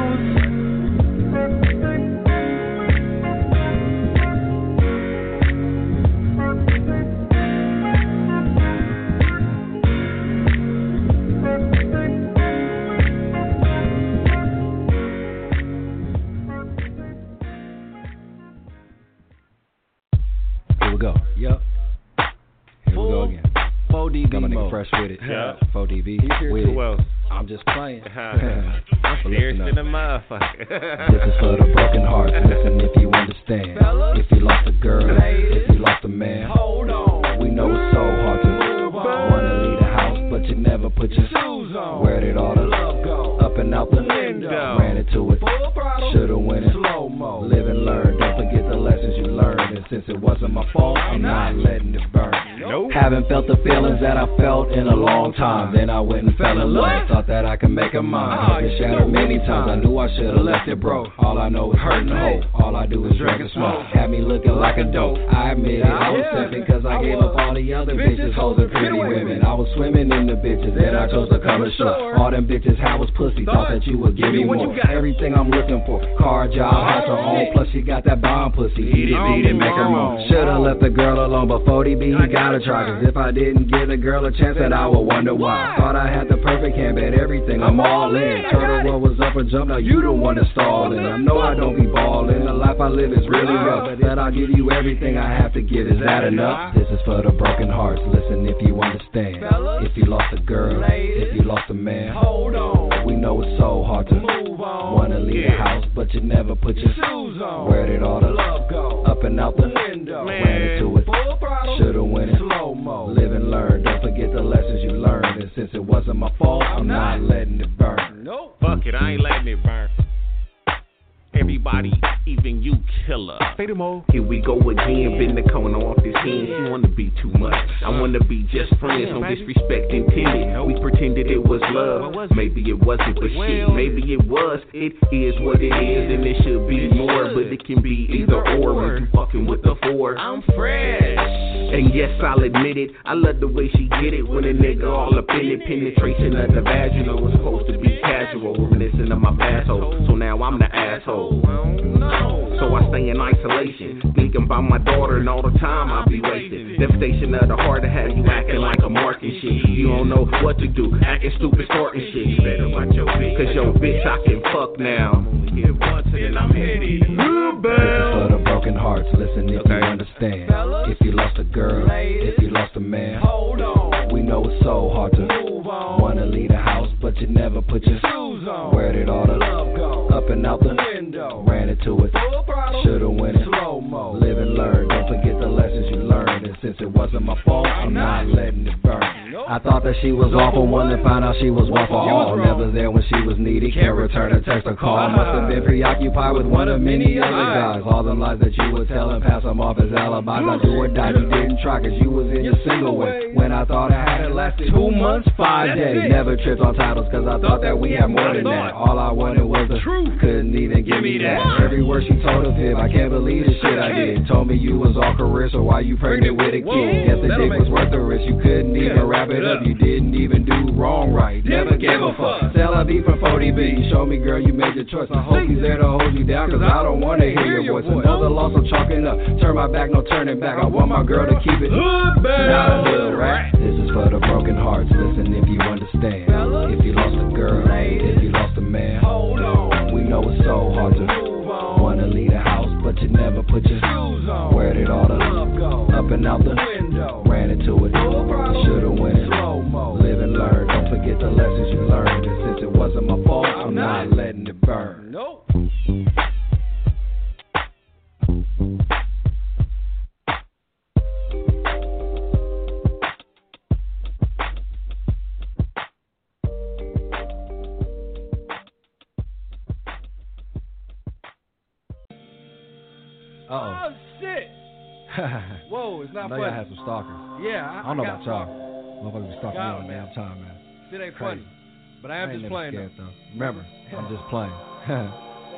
Here we go. Yep. Here we go again. four D B Coming in mode. fresh with it. Yeah. four D B. He's here with too. it. I'm just playing. I'm Serious listen in the up. motherfucker. This is for the broken hearts. Listen if you understand. If you lost a girl, if you lost a man, Hold on. we know it's so hard to move on. Wanna leave the house, but you never put your Shoes on. Where did all the Love go. up and out the Window. ran into it? Full throttle. Shoulda went it. Slow mo. Live and learn. Don't forget the lessons you learned. And since it wasn't my fault, I'm not letting it burn. Nope. Haven't felt the feelings that I felt in a long time. Then I went and fell in love. Thought that I could make a mine. Oh, I've been you shattered know many what? times. I knew I should've left it broke. All I know is hurt and hope. All I do is drink and smoke. Had me looking like a dope. I admit it. I was Yeah. sad because I I gave was. up all the other Bitches, bitches, hoes, and pretty women. I was swimming in the bitches. Then I chose to come ashore. All them bitches had was pussy. Thought that you would give me What you more. got? Everything I'm looking for. Car, job, house, her own. Plus she got that bomb pussy. Eat it, beat it, make her moan. Should've left the girl alone, but forty B, you gotta try. Cause if I didn't give the girl a chance, then I would wonder why. Thought I had the perfect hand, bet everything, I'm all in. Turtle what was up and jump, now you the one that's stalling. I know I don't be ballin', the life I live is really rough. But that I'll give you everything I have to give, is that enough? This is for the broken hearts, listen if you understand. If you lost a girl, if you lost a man, Hold on. we know it's so hard to Move on. wanna leave the house, but you never put your Shoes on. Where did all the Love go. up and out the Window. ran into it? Full throttle. Shoulda went it. Slow mo. Live and learn. Don't forget the lessons you learned. And since it wasn't my fault, I'm not letting it burn. Nope. Fuck it, I ain't letting it burn. Everybody, even you, killer. Here we go again, been the corner off this hand. She wanna be too much. I wanna be just friends, no disrespect intended. We pretended it was love, maybe it wasn't, but shit, maybe it was. It is what it is, and it should be more, but it can be either or. When you fucking with the four, I'm fresh. And yes, I'll admit it, I love the way she get it. When a nigga all up in it, penetration of the vaginal was supposed to be casual, reminiscent of my past hole. So now I'm the asshole. So I stay in isolation, thinking about my daughter, and all the time I be wasting. Devastation of the heart to have you acting like a mark and shit. You don't know what to do, acting stupid, starting shit. You better watch your bitch, cause your bitch I can fuck now. Get once and then I'm headed. This is for the broken hearts, listen if you understand. If you lost a girl, if you lost a man, Hold on. we know it's so hard to Move on. wanna leave the house, but you never put your Shoes on. Where did all the Love go. up and out the Window. ran into it? Full throttle. Shoulda went it. Slow mo. Live and learn. Don't forget the lessons you learned. And since it wasn't my fault, I'm not letting it burn. I thought that she was off for one, and found out she was one for all. Never there when she was needed. Can't return a text or call. Must have been preoccupied with one of many other guys. All the lies that you would tell and pass them off as alibis. I do or die, you didn't try, cause you was in your single way. When I thought I had it lasted two months, five days. Never tripped on titles, cause I thought that we had more than that. All I wanted was the truth. Couldn't even give me that. Every word she told of him, I can't believe the shit I did. Told me you was all career, so why you pregnant with a kid? Guess the dick was worth the risk. You couldn't even wrap it up. You didn't even do wrong right. Never gave a fuck. Sell a beat from forty B. Show me, girl, you made your choice. I hope he's there to hold you down, cause I don't wanna hear your voice. Another loss, I'm chalking up. Turn my back, no turning back. I want my girl to keep it not a hood rat. This is for the broken hearts. Listen if you understand. If you lost a girl, if you lost a man, Hold on. we know it's so hard to Move on. wanna leave the house, but you never put your Shoes on. Where did all the Love go. up and out the Window. ran into it? Full throttle. Shoulda went it. Slow mo. Live and learn. Don't forget the lessons you learned. And since it wasn't my fault, I'm not letting it burn. Nope. Uh Oh shit! oh. Whoa, it's I not know funny. y'all had some stalkers. Yeah, I, I don't know got about y'all. Motherfuckers be stalking me all the damn time, man. Shit ain't Crazy. funny. But I am I ain't just never playing scared, though. though. Remember, I'm just playing.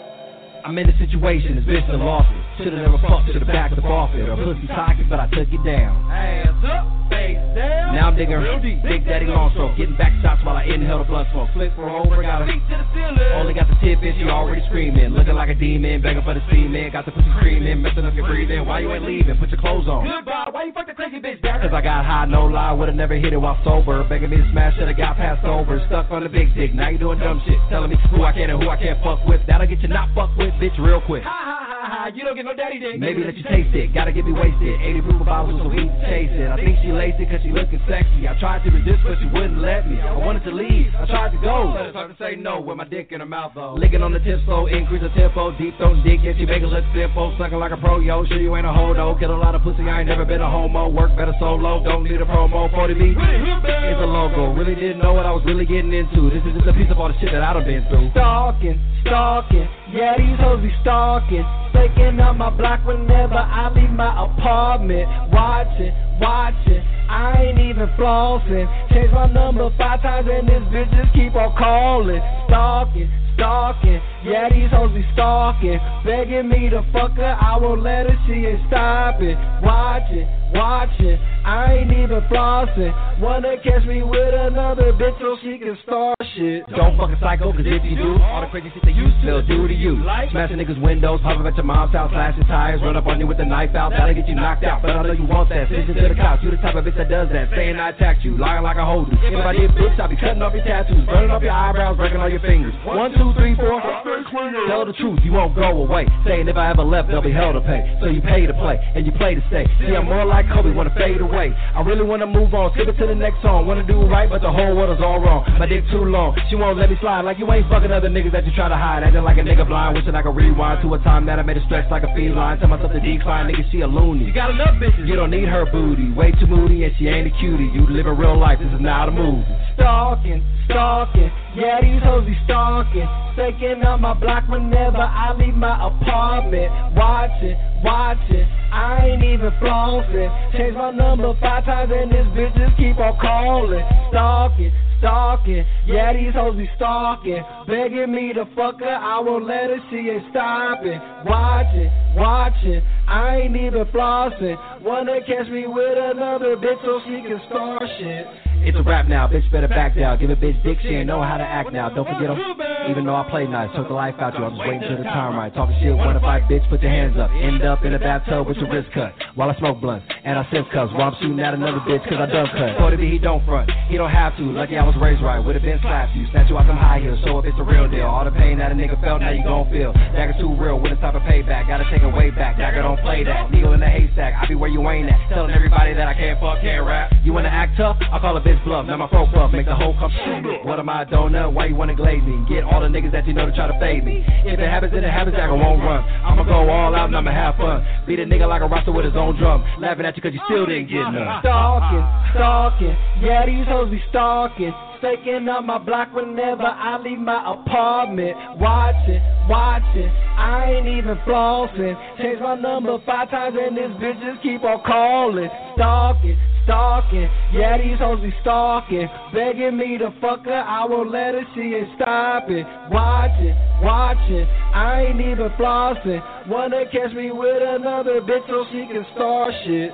I'm in a situation, this bitch done lost it. Should've never fucked, should've backed up off it. Her pussy toxic, but I took it down. Ass up, face down. Now I'm digging Big Daddy long stroke, getting back shots while I inhale the blood smoke. Flip her over, got her only got the tip in, she already screaming. Looking like a demon, begging for the semen. Got the pussy screaming, messing up your breathing. Why you ain't leaving? Put your clothes on. Goodbye, why you fuck the crazy bitch back? Cause I got high, no lie, would've never hit it while sober. Begging me to smash, should've got passed over. Stuck on the big dick, now you doing dumb shit. Telling me who I can and who I can't fuck with. That'll get you not fucked with, bitch, real quick. Ha ha ha ha, you don't get no daddy dick. Maybe let you taste it, gotta get me wasted. eighty proof of bottles so we can chase it. I think she laced it cause she looking sexy. I tried to resist but she wouldn't let me. I wanted to leave, I tried to go. But it's hard to say no with my dick in her mouth though. Licking on the tip slow, increase the tempo. Deep throat dick, yeah, she make it look simple. Sucking like a pro, yo, sure you ain't a hodo. Kill a lot of pussy, I ain't never been a homo. Work better solo, don't need a promo. forty B, it's a logo. Really didn't know what I was really getting into. This is just a piece of all the shit that I done been through. Stalking, stalking, yeah, these hoes be stalking. Staking up my block whenever I leave my apartment. Watching, watching, I ain't even flossing. Change my number five times and this bitch just keep on calling. Stalking, stalking, yeah, these hoes be stalking. Begging me to fuck her, I won't let her, she ain't stopping. Watching, watching, I ain't even flossing. Wanna catch me with another bitch so she can start shit. Don't fuck a psycho, cause if you do, all the crazy shit they used to, they'll do to you. Smashing niggas' windows, pop up at your mom's house, slashing tires, run up on you with a knife out, that'll get you knocked out. But I know you want that, send you to the cops, you the type of bitch that does that. Saying I attacked you, lying like I hold you. If I did bitch, I'll be cutting off your tattoos, burning off your eyebrows, breaking all your fingers. One, two, three, four, tell the truth, you won't go away. Saying if I ever left, there'll be hell to pay. So you pay to play, and you play to stay. See, I'm more like Kobe, wanna fade away. I really wanna move on, skip it to the next song. Wanna do right, but the whole world is all wrong. My dick too long, she won't let me slide. Like you ain't fucking other niggas that you try to hide. Acting like a nigga blind, wishing I could rewind to a time that I made it stretch like a feline. Tell myself to decline, nigga, she a loony. You got enough bitches. You don't need her booty, way too moody, and she ain't a cutie. You live in real life, this is not a movie. Stalking, stalking, yeah, these hoes be stalking. Staking up my block whenever I leave my apartment. Watching, watching, I ain't even flossing. Change my number five times and this bitch just keep on calling. Stalking, stalking, yeah, these hoes be stalking. Begging me to fuck her, I won't let her, she ain't stopping. Watching, watching, I ain't even flossing. Wanna catch me with another bitch so she can start shit. It's a rap now, bitch better back down. Give a bitch dick, she ain't know how to act now. Don't forget them, even though I play nice. Took the life out you, I'm just waiting till the time right. Talking shit, wanna fight, bitch, put your hands up. End up in a bathtub with your wrist cut. While I smoke blunts, and I sense cuffs. While I'm shooting at another bitch, cause I done cut. forty B, he don't front, he don't have to. Lucky I was raised right, would've been slapped you. Snatch you out some high heels, show up it's a real deal. All the pain that a nigga felt, now you gon' feel. Dagger too real, with a type of payback. Gotta take it way back, Dagger don't play that. Needle in the haystack, I be where you ain't at. Telling everybody that I can't fuck, can't rap. You wanna act tough? I'll call a bitch bluff. Now my folk up, make the whole come shoot. What am I, a donut? Why you wanna glaze me? Get all the niggas that you know to try to fade me. If it happens, then it happens, Dagger won't run. I'ma go all out and I'ma have fun. Beat a nigga like a roster with his own drum. Laughing at you cause you still didn't get none. Stalking, stalking, yeah, these hoes be stalking. Staking up my block whenever I leave my apartment. Watching, watching, I ain't even flossing. Change my number five times and this bitch just keep on calling. Stalking, stalking, yeah, these hoes be stalking. Begging me to fuck her, I won't let her, she ain't stopping. Watching, watching, I ain't even flossing. Wanna catch me with another bitch so she can start shit.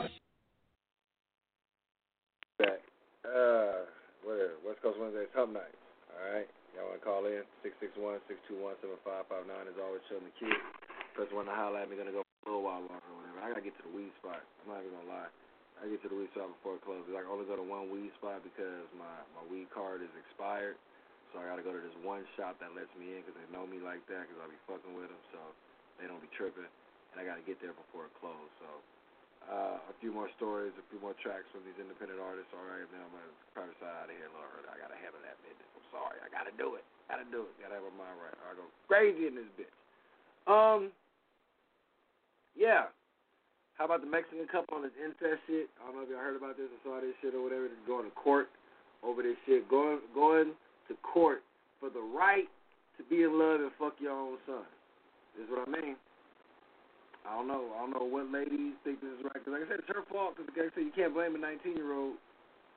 Back. Uh, whatever. West Coast Wednesday, Hump Night. All right. Y'all want to call in? six six one, six two one, seven five five nine is always showing the kid. First one to holler at me, going to go for a little while longer or whatever. I got to get to the weed spot. I'm not even going to lie. I get to the weed spot before it closes. I can only go to one weed spot because my, my weed card is expired. So I got to go to this one shop that lets me in because they know me like that because I be fucking with them. So they don't be tripping. And I got to get there before it closes. So uh, a few more stories, a few more tracks from these independent artists. All right, now I'm going to private side out of here a little early. I got to handle that business. I'm sorry. I got to do it. Got to do it. Got to have my mind right. I go crazy in this bitch. Um, yeah. How about the Mexican couple on this incest shit? I don't know if y'all heard about this or saw this shit or whatever. They're going to court over this shit. Going going to court for the right to be in love and fuck your own son. This is what I mean. I don't know. I don't know what ladies think this is right. Because like I said, it's her fault. Because like I said, you can't blame a nineteen-year-old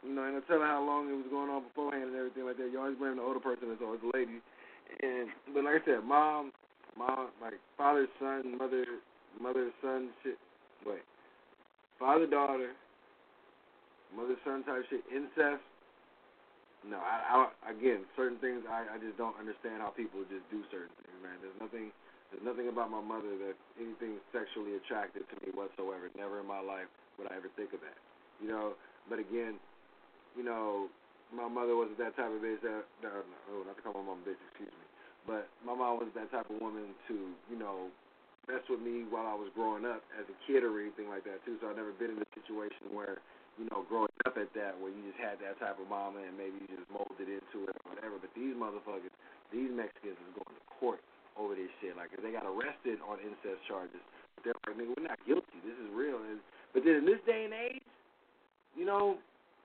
You know, and I tell her how long it was going on beforehand and everything like that. You always blame the older person, it's always the lady. And but like I said, mom, mom, like father, son, mother, mother, son, shit. Wait, father, daughter, mother, son type shit, incest. No, I, I again, certain things I, I just don't understand how people just do certain things, man. There's nothing, there's nothing about my mother that anything sexually attractive to me whatsoever. Never in my life would I ever think of that, you know. But again, you know, my mother wasn't that type of bitch that, no, no, not to call my mom a bitch, excuse me, but my mom was that type of woman to, you know, mess with me while I was growing up as a kid or anything like that too. So I've never been in a situation where, you know, growing up at that, where you just had that type of mama and maybe you just molded into it or whatever. But these motherfuckers, these Mexicans is going to court over this shit. Like, if they got arrested on incest charges, they're like, nigga, we're not guilty. This is real. And, but then in this day and age, you know,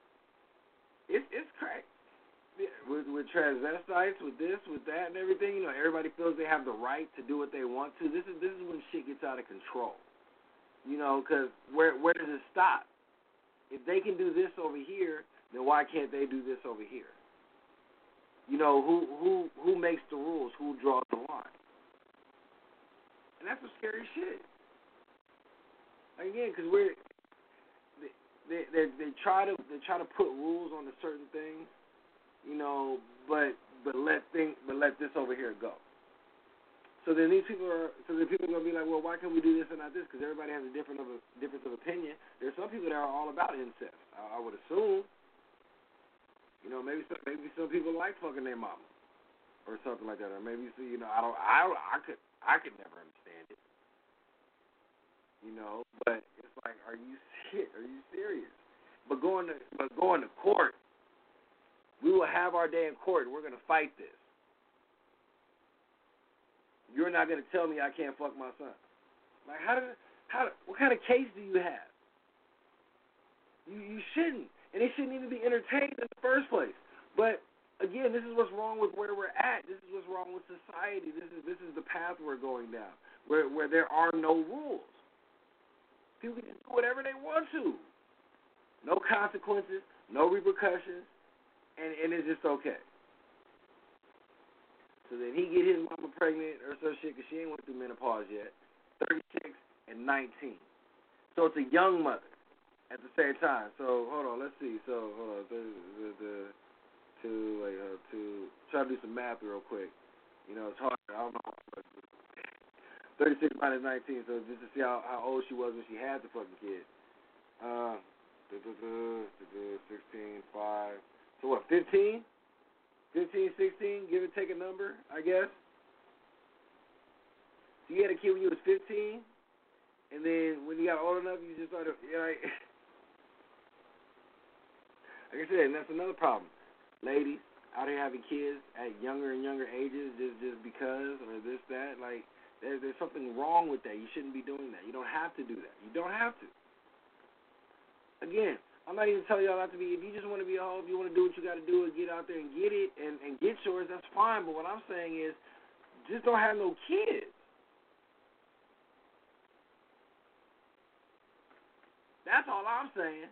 It's it's crazy. Yeah, with, with transvestites, with this, with that, and everything. You know, everybody feels they have the right to do what they want to. This is this is when shit gets out of control. You know, because where where does it stop? If they can do this over here, then why can't they do this over here? You know, who who who makes the rules? Who draws the line? And that's some scary shit. Again, because we're They, they they try to they try to put rules on to certain things, you know, but but let thing but let this over here go. So then these people are so then people are gonna be like, well, why can't we do this and not this? Because everybody has a different of a difference of opinion. There's some people that are all about incest. I, I would assume, you know, maybe some, maybe some people like fucking their mama or something like that, or maybe you know, I don't I I could I could never understand it. You know, but it's like, are you shit? Are you serious? But going to but going to court, we will have our day in court. We're gonna fight this. You're not gonna tell me I can't fuck my son. Like, how did how what kind of case do you have? You you shouldn't, and it shouldn't even be entertained in the first place. But again, this is what's wrong with where we're at. This is what's wrong with society. This is this is the path we're going down, where where there are no rules. People can do whatever they want to. No consequences, no repercussions, and, and it's just okay. So then he get his mama pregnant or some shit because she ain't went through menopause yet, thirty-six and nineteen. So it's a young mother at the same time. So hold on, let's see. So hold on, the, the, the two, wait, uh, two. Try to do some math real quick. You know, it's hard. I don't know. thirty-six minus nineteen, so just to see how, how old she was when she had the fucking kid. Uh, sixteen, five. So what, fifteen? fifteen, sixteen, give or take a number, I guess. So you had a kid when you was fifteen, and then when you got old enough, you just started, you know, like, like I said, and that's another problem. Ladies out here having kids at younger and younger ages just, just because, or this, that, like, There's, there's something wrong with that. You shouldn't be doing that. You don't have to do that. You don't have to. Again, I'm not even telling y'all not to be. If you just want to be a hoe, if you want to do what you got to do and get out there and get it and, and get yours, that's fine. But what I'm saying is just don't have no kids. That's all I'm saying.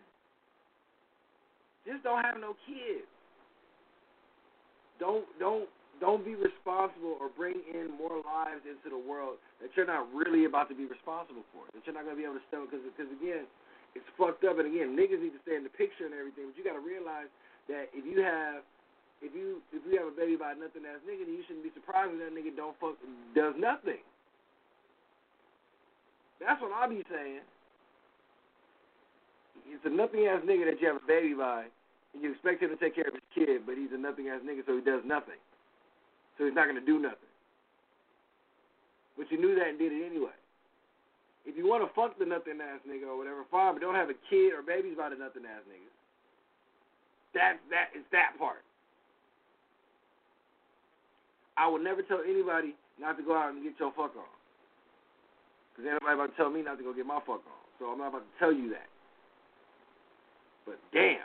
Just don't have no kids. Don't, don't. Don't be responsible or bring in more lives into the world that you're not really about to be responsible for, that you're not going to be able to stomach. Because, again, it's fucked up. And, again, niggas need to stay in the picture and everything. But you got to realize that if you have if you if you have a baby by a nothing-ass nigga, then you shouldn't be surprised when that nigga don't fuck, does nothing. That's what I be saying. It's a nothing-ass nigga that you have a baby by, and you expect him to take care of his kid, but he's a nothing-ass nigga, so he does nothing. So he's not going to do nothing. But you knew that and did it anyway. If you want to fuck the nothing-ass nigga or whatever, fine, but don't have a kid or babies by the nothing-ass nigga. That's that. It's that part. I would never tell anybody not to go out and get your fuck on. Because ain't nobody about to tell me not to go get my fuck on. So I'm not about to tell you that. But damn.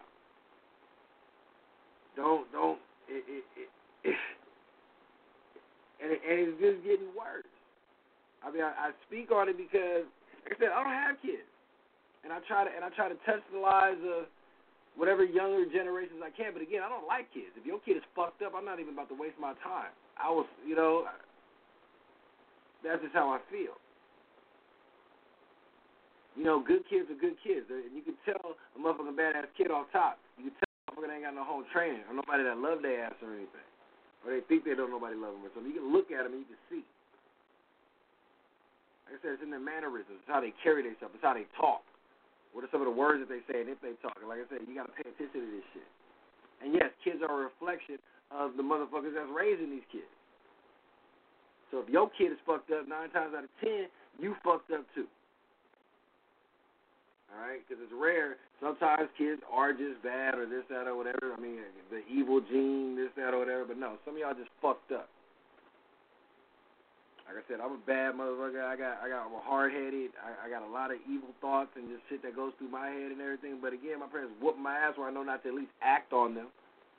Don't, don't, it, it, it, it And, it, and it's just getting worse. I mean, I, I speak on it because, like I said, I don't have kids, and I try to and I try to touch the lives of whatever younger generations I can. But again, I don't like kids. If your kid is fucked up, I'm not even about to waste my time. I was, you know, that's just how I feel. You know, good kids are good kids. And you can tell a motherfucking badass kid off top. You can tell a motherfucker ain't got no home training or nobody that love their ass or anything. Or they think they don't nobody love them or something. You can look at them and you can see. Like I said, it's in their mannerisms. It's how they carry themselves. It's how they talk. What are some of the words that they say and if they talk? And like I said, you got to pay attention to this shit. And yes, kids are a reflection of the motherfuckers that's raising these kids. So if your kid is fucked up, nine times out of ten, you fucked up too. All right, because it's rare. Sometimes kids are just bad or this, that, or whatever. I mean, the evil gene, this, that, or whatever. But no, some of y'all just fucked up. Like I said, I'm a bad motherfucker. I got, I got, I'm hard-headed. I, I got a lot of evil thoughts and just shit that goes through my head and everything. But again, my parents whooped my ass where I know not to at least act on them.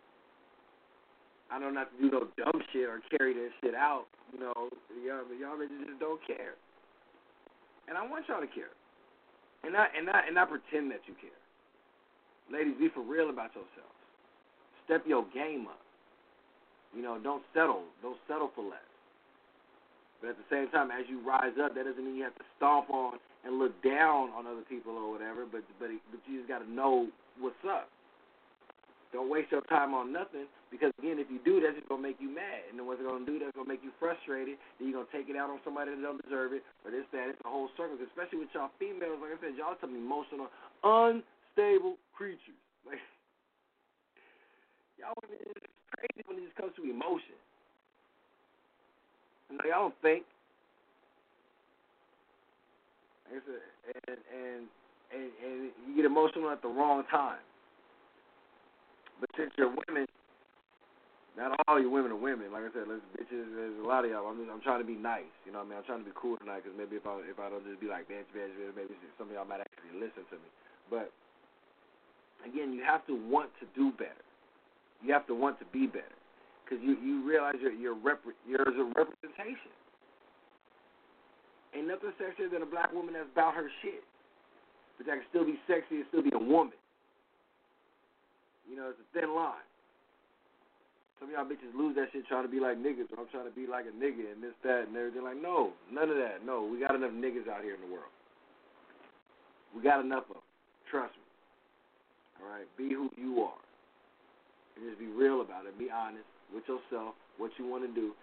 I know not to do no dumb shit or carry that shit out. You know, y'all, y'all just don't care. And I want y'all to care. And not, and not and not pretend that you care. Ladies, be for real about yourselves. Step your game up. You know, don't settle. Don't settle for less. But at the same time, as you rise up, that doesn't mean you have to stomp on and look down on other people or whatever, but but, but you just got to know what's up. Don't waste your time on nothing because, again, if you do, that's just going to make you mad. And then what's it going to do? That's going to make you frustrated. Then you're going to take it out on somebody that don't deserve it or this, that. It's a whole circle, especially with y'all females. Like I said, y'all some emotional, unstable creatures. Like, y'all, it's crazy when it just comes to emotion. You know, y'all don't think. Like I said, and, and, and, and you get emotional at the wrong time. But since you're women, not all you women are women. Like I said, there's bitches, there's a lot of y'all. I'm just, I'm trying to be nice. You know what I mean? I'm trying to be cool tonight because maybe if I if I don't just be like, bitch, bitch, bitch, maybe some of y'all might actually listen to me. But, again, you have to want to do better. You have to want to be better because you, you realize you're, you're, rep- you're a representation. Ain't nothing sexier than a black woman that's about her shit. But that can still be sexy and still be a woman. You know, it's a thin line. Some of y'all bitches lose that shit trying to be like niggas, or I'm trying to be like a nigga and this, that, and everything. Like, no, none of that. No, we got enough niggas out here in the world. We got enough of them. Trust me. All right? Be who you are. And just be real about it. Be honest with yourself, what you want to do.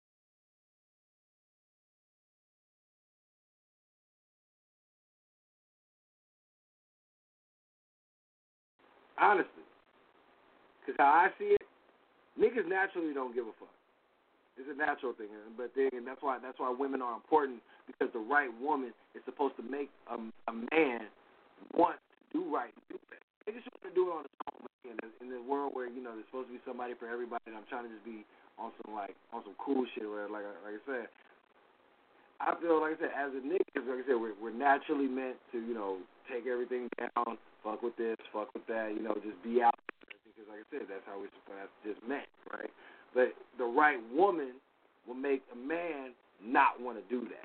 Honestly. Because how I see it, niggas naturally don't give a fuck. It's a natural thing, but then and that's why that's why women are important because the right woman is supposed to make a, a man want to do right and do that. Niggas just want to do it on his own. In this, in this world where you know there's supposed to be somebody for everybody, and I'm trying to just be on some like on some cool shit. Where like like I said, I feel like I said as a nigga, like I said, we're we're naturally meant to you know take everything down, fuck with this, fuck with that, you know, just be out. Because like I said, that's how we're supposed to just meant, right? But the right woman will make a man not want to do that.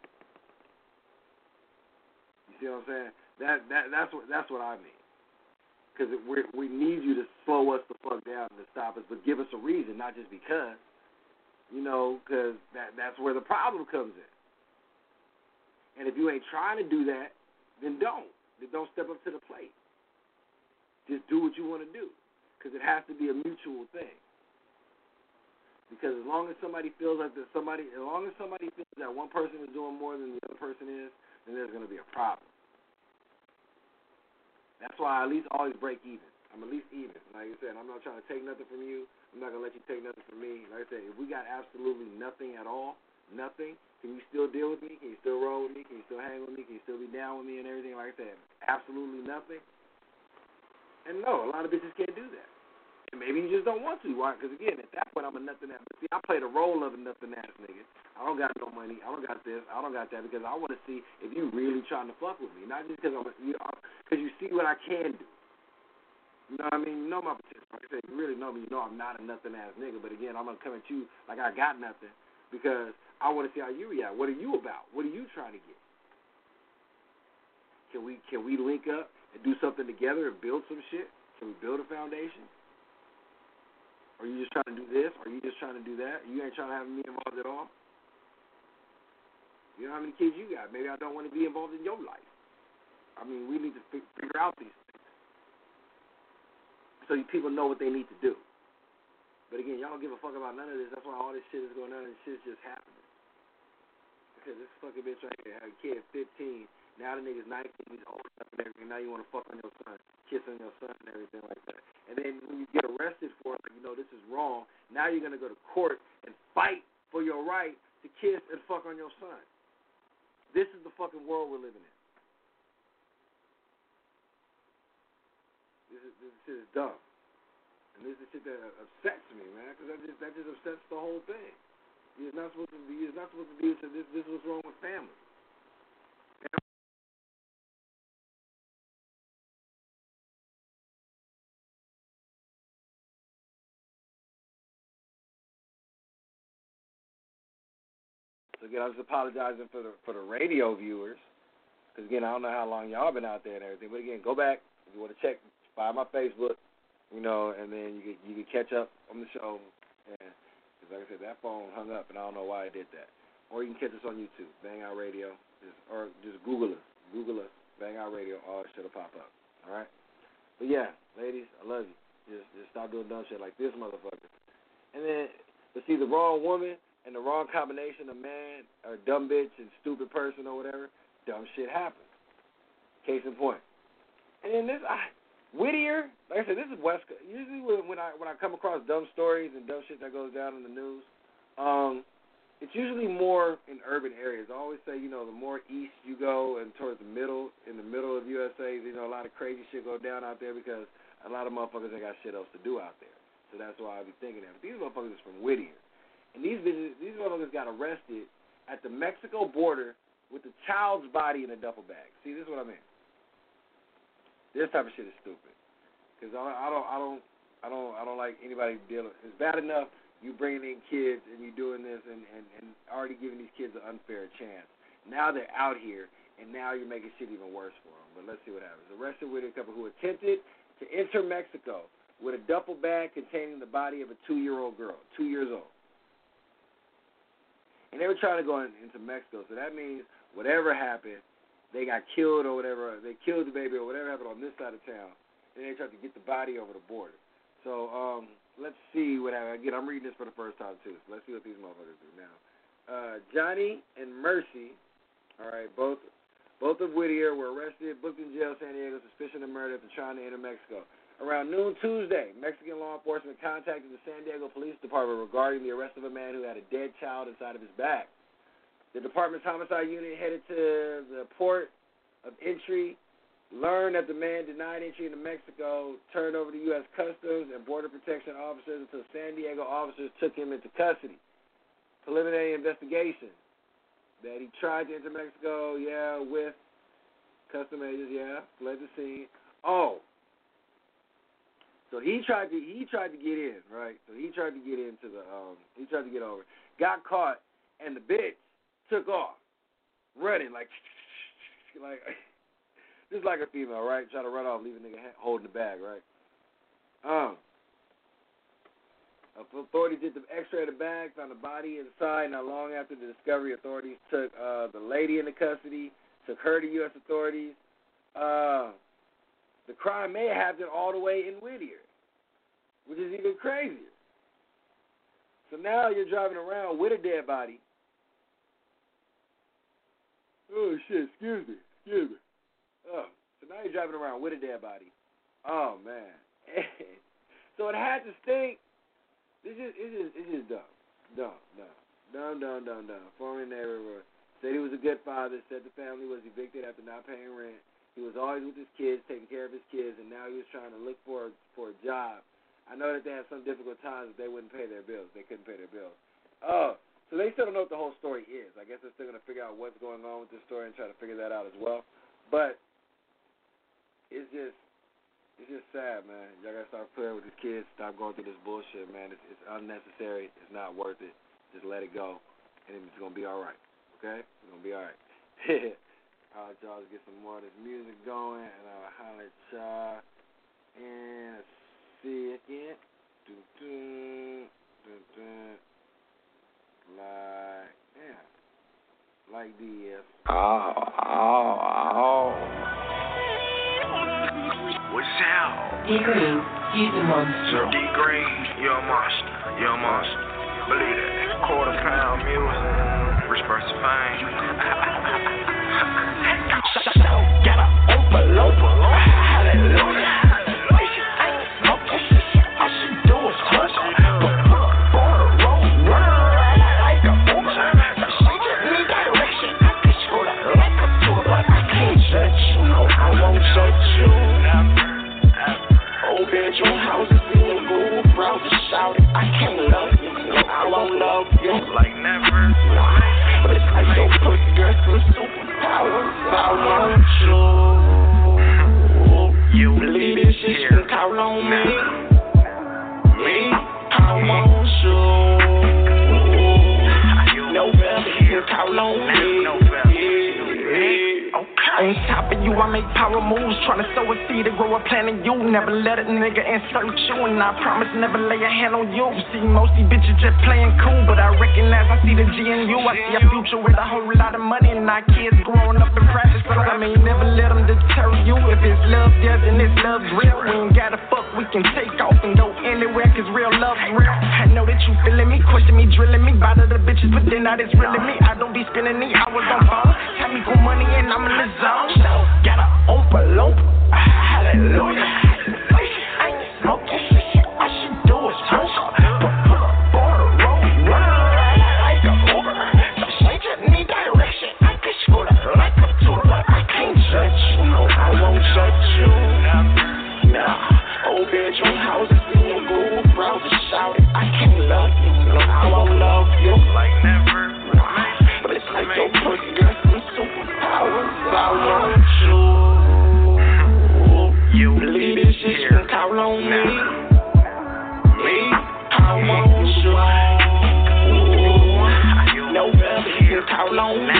You see what I'm saying? That that that's what that's what I mean. Because we we need you to slow us the fuck down and to stop us, but give us a reason, not just because. You know, because that that's where the problem comes in. And if you ain't trying to do that, then don't. Then don't step up to the plate. Just do what you want to do. Because it has to be a mutual thing. Because as long as somebody feels like that somebody, as long as somebody feels that one person is doing more than the other person is, then there's going to be a problem. That's why I at least always break even. I'm at least even. Like I said, I'm not trying to take nothing from you. I'm not going to let you take nothing from me. Like I said, if we got absolutely nothing at all, nothing, can you still deal with me? Can you still roll with me? Can you still hang with me? Can you still be down with me and everything? Like I said, absolutely nothing. And no, a lot of bitches can't do that. And maybe you just don't want to. Why? Because, again, at that point, I'm a nothing ass. See, I play the role of a nothing ass nigga. I don't got no money. I don't got this. I don't got that because I want to see if you really trying to fuck with me. Not just because I'm, you know, because you see what I can do. You know what I mean? You know my potential. Like I said, you really know me. You know I'm not a nothing ass nigga. But, again, I'm going to come at you like I got nothing because I want to see how you react. What are you about? What are you trying to get? Can we, can we link up and do something together and build some shit? Can we build a foundation? Or are you just trying to do this? Or are you just trying to do that? You ain't trying to have me involved at all? You know how many kids you got? Maybe I don't want to be involved in your life. I mean, we need to f- figure out these things so you people know what they need to do. But again, y'all don't give a fuck about none of this. That's why all this shit is going on and shit's just happening. Because this fucking bitch right here had a kid at fifteen. Now the nigga's nineteen, he's old enough and everything. Now you want to fuck on your son, kiss on your son and everything like that. And then when you get arrested for it, like, you know, this is wrong, now you're going to go to court and fight for your right to kiss and fuck on your son. This is the fucking world we're living in. This is, this shit is dumb. And this is shit that upsets me, man, because that just, that just upsets the whole thing. You're not supposed to be, you're not supposed to be, so this, this is what's wrong with family. So again, I was apologizing for the for the radio viewers, because again, I don't know how long y'all been out there and everything. But again, go back if you want to check, find my Facebook, you know, and then you can you can catch up on the show. And because like I said, that phone hung up, and I don't know why it did that. Or you can catch us on YouTube, Bang Out Radio, just, or just Google us, Google us, Bang Out Radio, all that shit'll pop up. All right. But yeah, ladies, I love you. Just just stop doing dumb shit like this motherfucker. And then, but see, the wrong woman and the wrong combination of man or dumb bitch and stupid person or whatever, dumb shit happens. Case in point. And then this, I, Whittier, like I said, this is West Coast. Usually when, when I when I come across dumb stories and dumb shit that goes down in the news, um, it's usually more in urban areas. I always say, you know, the more east you go and towards the middle, in the middle of U S A, you know, a lot of crazy shit go down out there because a lot of motherfuckers ain't got shit else to do out there. So that's why I be thinking that. But these motherfuckers is from Whittier. And these bitches, these motherfuckers got arrested at the Mexico border with the child's body in a duffel bag. See, this is what I mean. This type of shit is stupid. Because I, I don't, I don't, I don't, I don't like anybody dealing. It's bad enough you bringing in kids and you doing this and, and, and already giving these kids an unfair chance. Now they're out here, and now you're making shit even worse for them. But let's see what happens. Arrested with a couple who attempted to enter Mexico with a duffel bag containing the body of a two-year-old girl, two years old. And they were trying to go in, into Mexico, so that means whatever happened, they got killed or whatever, they killed the baby or whatever happened on this side of town, and they tried to get the body over the border. So um, let's see what happened. Again, I'm reading this for the first time, too, so let's see what these motherfuckers do now. Uh, Johnny and Mercy, all right, both both of Whittier were arrested, booked in jail, San Diego, suspicion of murder after trying to enter Mexico. Around noon Tuesday, Mexican law enforcement contacted the San Diego Police Department regarding the arrest of a man who had a dead child inside of his bag. The department's homicide unit headed to the port of entry, learned that the man denied entry into Mexico, turned over to U S Customs and Border Protection officers until San Diego officers took him into custody. Preliminary investigation that he tried to enter Mexico, yeah, with custom agents, yeah, fled the scene. Oh. So he tried to he tried to get in, right? So he tried to get into the um he tried to get over. Got caught, and the bitch took off, running like like just like a female, right? Trying to run off, leaving a nigga holding the bag, right? Um Authorities did the x-ray of the bag, found the body inside. Not long after the discovery, authorities took uh, the lady into custody, took her to U S authorities. Uh The crime may have happened all the way in Whittier, which is even crazier. So now you're driving around with a dead body. Oh, shit, excuse me, excuse me. Oh, so now you're driving around with a dead body. Oh, man. So it had to stink. This is, it's just, it's just dumb. Dumb, dumb. Dumb, dumb, dumb, dumb. Former neighbor said he was a good father, said the family was evicted after not paying rent. He was always with his kids, taking care of his kids, and now he was trying to look for for a job. I know that they had some difficult times that they wouldn't pay their bills. They couldn't pay their bills. Oh, so they still don't know what the whole story is. I guess they're still going to figure out what's going on with this story and try to figure that out as well. But it's just it's just sad, man. Y'all got to start playing with these kids. Stop going through this bullshit, man. It's, it's unnecessary. It's not worth it. Just let it go, and it's going to be all right, okay? It's going to be all right. All right, y'all, let's get some more of this music going, and I'll holler at y'all in like D is. Oh, oh, oh. What's out? D Green, he's a monster. D Green, you're a monster. You're a monster. Believe that. Quarter pound music. Respect to fame. Got a overloader. Hallelujah. Bedroom houses in your Google browser shouting, I can't love you, no, I won't love you like never. But it's like your pussy girl some superpowers. I want you. You believe this shit, you can call on me. Me, I want you. No better, you can call on me. On top of you, I make power moves, tryna sow a seed to grow a plant in you. Never let a nigga insert you, and I promise never lay a hand on you. See, most these bitches just playing cool, but I recognize I see the G in you. I see a future with a whole lot of money, and our kids growing up in practice. So I mean, never let them deter you. If it's love there, then it's love's real. We ain't gotta fuck, we can take off and go anywhere, cause real love's real. I know that you feeling me, question me, drilling me. Bother the bitches, but then not it's really me. I don't be spending the hours on phone. Tell me for money, and I'm in the zone. Got a overload. Hallelujah. I ain't smoking shit. I should do is smoke. But pull up on the road. Run like a Uber. So change it, need direction. I can scroll it like a tour, but I can't judge you. No, I won't judge you. Nah, old bedroom houses in your Google browser shouting, I can't love you. No, I won't love you like never. But it's like your pussy got some superpowers. I want you. You believe this shit, you can call on me. Me, I want you. No better, you can call on me.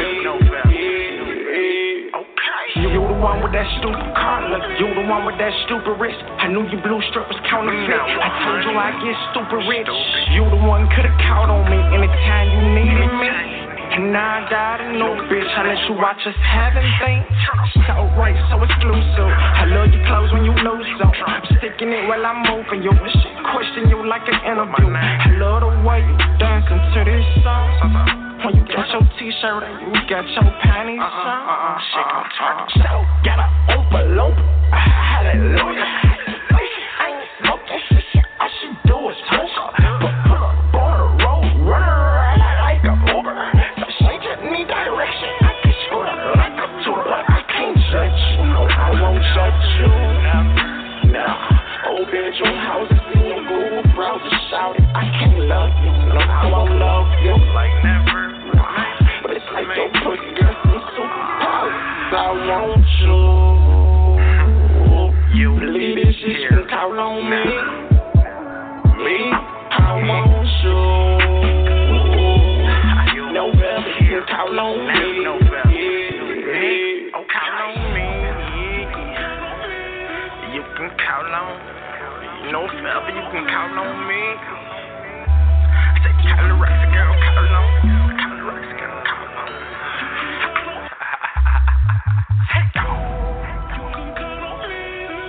You, you the one with that stupid car look. You the one with that stupid wrist. I knew your blue strip was counterfeit. I told you I get stupid rich. You the one could've called on me anytime you needed me. And now I got a new bitch, I let you watch us having things. So right, so exclusive. I love your clothes when you lose them. I'm sticking it while I'm moving you. Question you like an interview. I love the way you dancing to this song. When you got your t-shirt and you got your panties on. Uh-uh, shake on top. So got an overload. Hallelujah. I ain't smoking shit, I should do is smoke. But pull up on the road, run around like a Uber. Need direction, I can screw it like a tour, but I can't judge you. No, I won't judge you. Nah, old bedroom houses in your Google browser shouting, I can't love you. No, I won't love you like never. But it's like your pussy got some superpowers. I want you. You believe this shit, you can call on me. Me, I want you. No better, you can call on me. No better. Yeah, oh, call on me. You can call on. No better, you can call on me. I say, call the rest girl, call on. Call the rest girl, call on. Hey, go. You can call on me.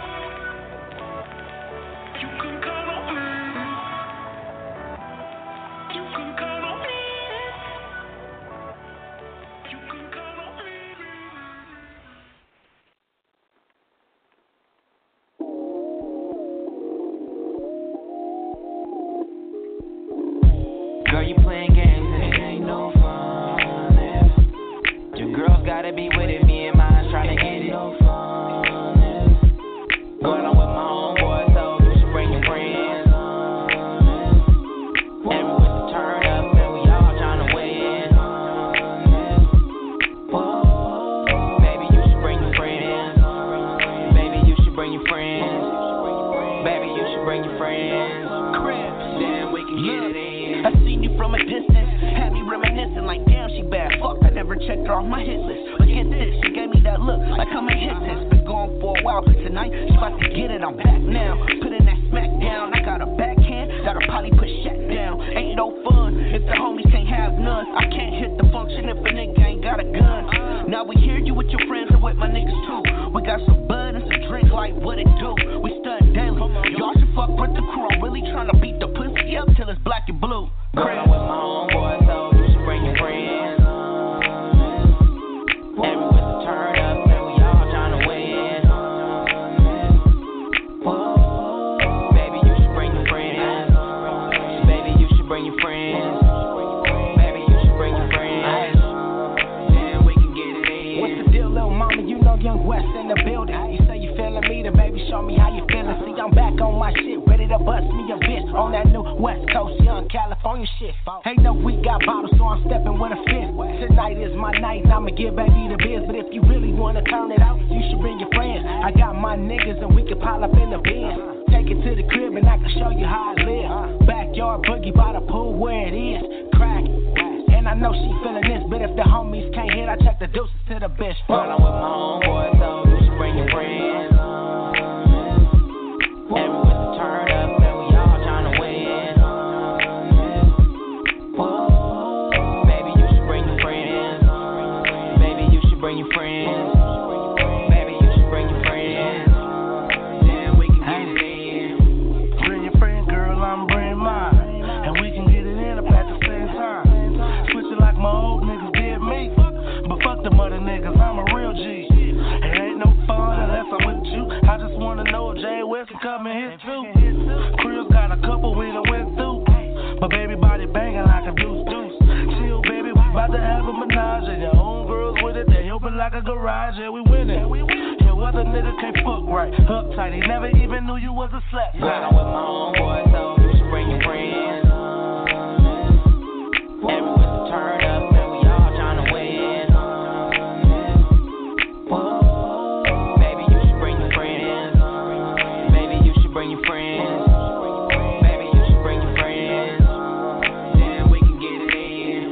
You can call on me. You can call on me. Girl, you playing games and it ain't no fun. If your girls gotta be with it, me and mine tryna get it. No fun. If going on with my homeboy, so you should bring your friends. Everyone's to turn up and we all tryna win. Whoa, baby, you should bring your friends. Baby, you should bring your friends. Baby, you should bring your friends. Then we can get it in. I seen you from a distance, had me reminiscing like damn she bad. Fuck, I never checked her off my hit list. But get this, she gave me that look like I'm a hit this. Been gone for a while, tonight she about to get it. I'm back now, putting that smack down. I got a backhand, that'll probably put Shaq down. Ain't no fun if the homies can't have none. I can't hit the function if a nigga ain't got a gun. show me how you feeling. See, I'm back on my shit, ready to bust me a bitch on that new West Coast, young California shit. Ain't no we got bottles, so I'm stepping with a fifth. Tonight is my night, and I'ma give baby the biz. But if you really wanna turn it out, you should bring your friends. I got my niggas, and we can pile up in the bin. Take it to the crib, and I can show you how I live. Backyard boogie by the pool where it is. Crack it. And I know she feeling this, but if the homies can't hit, I check the deuces to the bitch. Girl, I'm with my homeboy, so you should bring your friends. Everywhere's a turn up, and we all tryna win. Whoa, baby, you should bring your friends. Baby, you should bring your friends. Baby, you should bring your friends. Then we can get it in. Bring your friend, girl, I'm bringing mine. And we can get it in up at the same time. Switch it like my old niggas did me. But fuck them other niggas, I'm a real G. It ain't no fun unless I'm with you. I just wanna know if Jay West can come in here too. Crib's got a couple we done went through. But baby body banging like a deuce deuce. Chill baby, we bout to have a menage. And your own girls with it, they open like a garage. Yeah, we winning. Yeah, other nigga can't fuck right. Uptight, he never even knew you was a slap. Girl, I'm with my homeboy, so you should bring your friends. Everywhere's a turn up, and we all tryna win. Whoa, baby, you should bring your friends. Baby, you should bring your friends. Baby, you should bring your friends. Then we can get it in.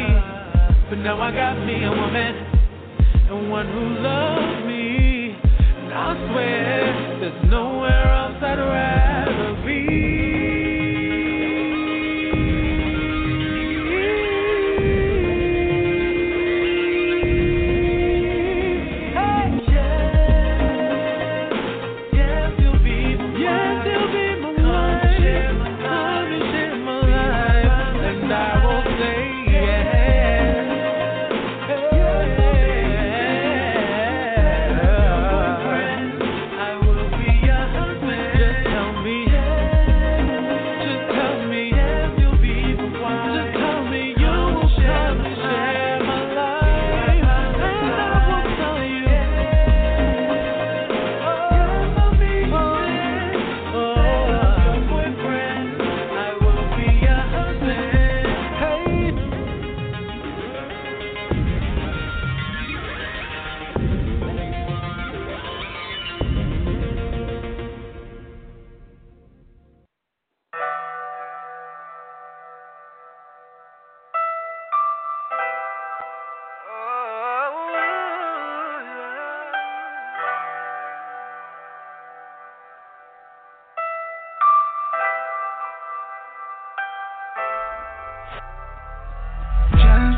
Now I got me a woman, and one who loves me.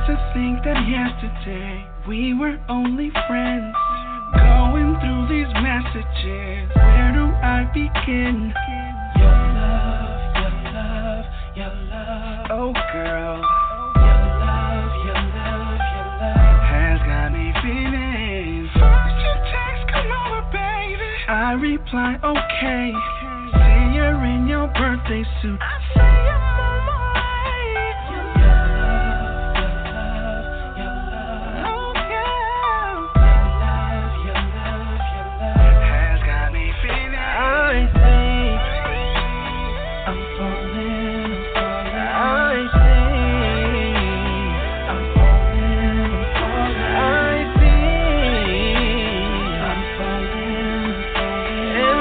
used to think that yesterday we were only friends. Going through these messages, where do I begin? Your love, your love, your love. Oh girl, your love, your love, your love has got me feeling. First you text, come over, baby. I reply, okay. Say you're in your birthday suit. I say I'm on my way. Your love, your love, your love. Oh yeah. Your love, your love, your love has got me feeling. I think I'm falling, I'm falling. I think I'm falling, I'm falling. I think I'm falling, falling in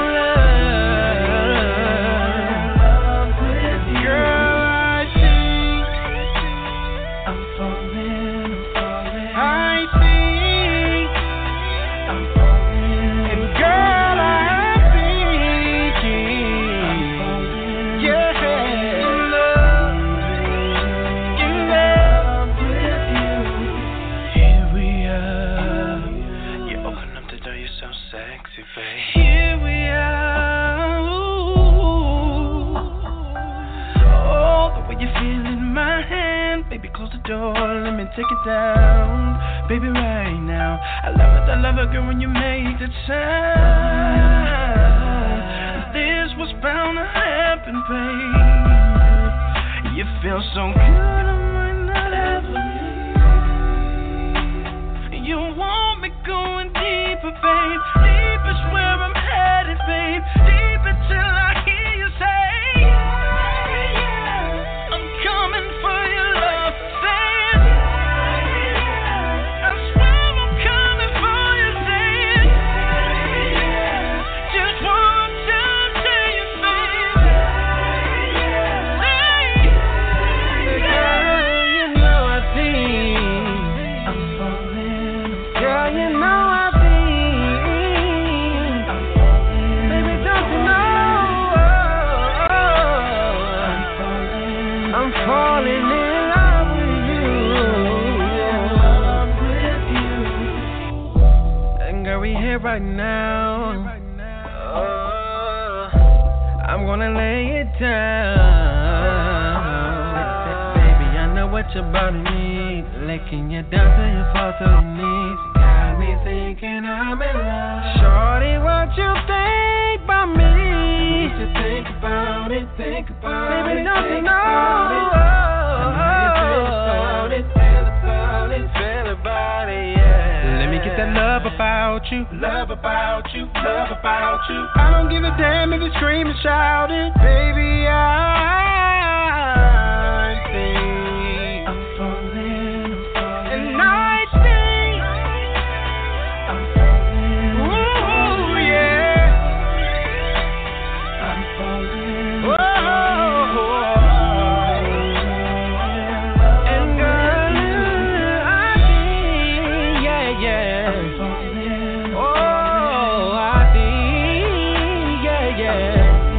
love with you. Girl, I think I'm falling, I'm falling. I think I'm falling, and girl, I'm thinking, yeah, in love, in love with you. Here we are. You open up the door, you're so sexy, babe. Here we are. Ooh. Oh, the way you feel in my hand. Baby, close the door, let me take it down. Baby, right now. I love it, I love it, girl, when you make the sound. This was bound to happen, babe. You feel so good, I might not ever leave. You want me going deeper, babe. Deep is where I'm headed, babe. Deep until I hear you say, I'm coming for your love. Say it. I swear I'm coming for you. Say it. Just want to tell you, babe. Say it. Girl, you know I think I'm falling. Girl, you know I think I'm falling. Baby, don't you know I'm falling? I'm falling in love with you. Love with you. And girl, we here right now. Oh, I'm gonna lay it down. Baby, I know what your body needs. Licking you down till you fall to your knees. Got me thinking I'm in love. Shorty, what you think about me? What you think about it? Think about it. Baby, don't you know? I know you feel about it, feel about it, feel about it, yeah. Let me get that love about you, love about you, love about you. I don't give a damn if you scream and shout it, baby. I think I'm falling, I'm falling, and I think I'm falling. Ooh, yeah, I'm falling. Oh, and girl, I think, yeah, yeah, I'm falling. Oh, I think, yeah, yeah.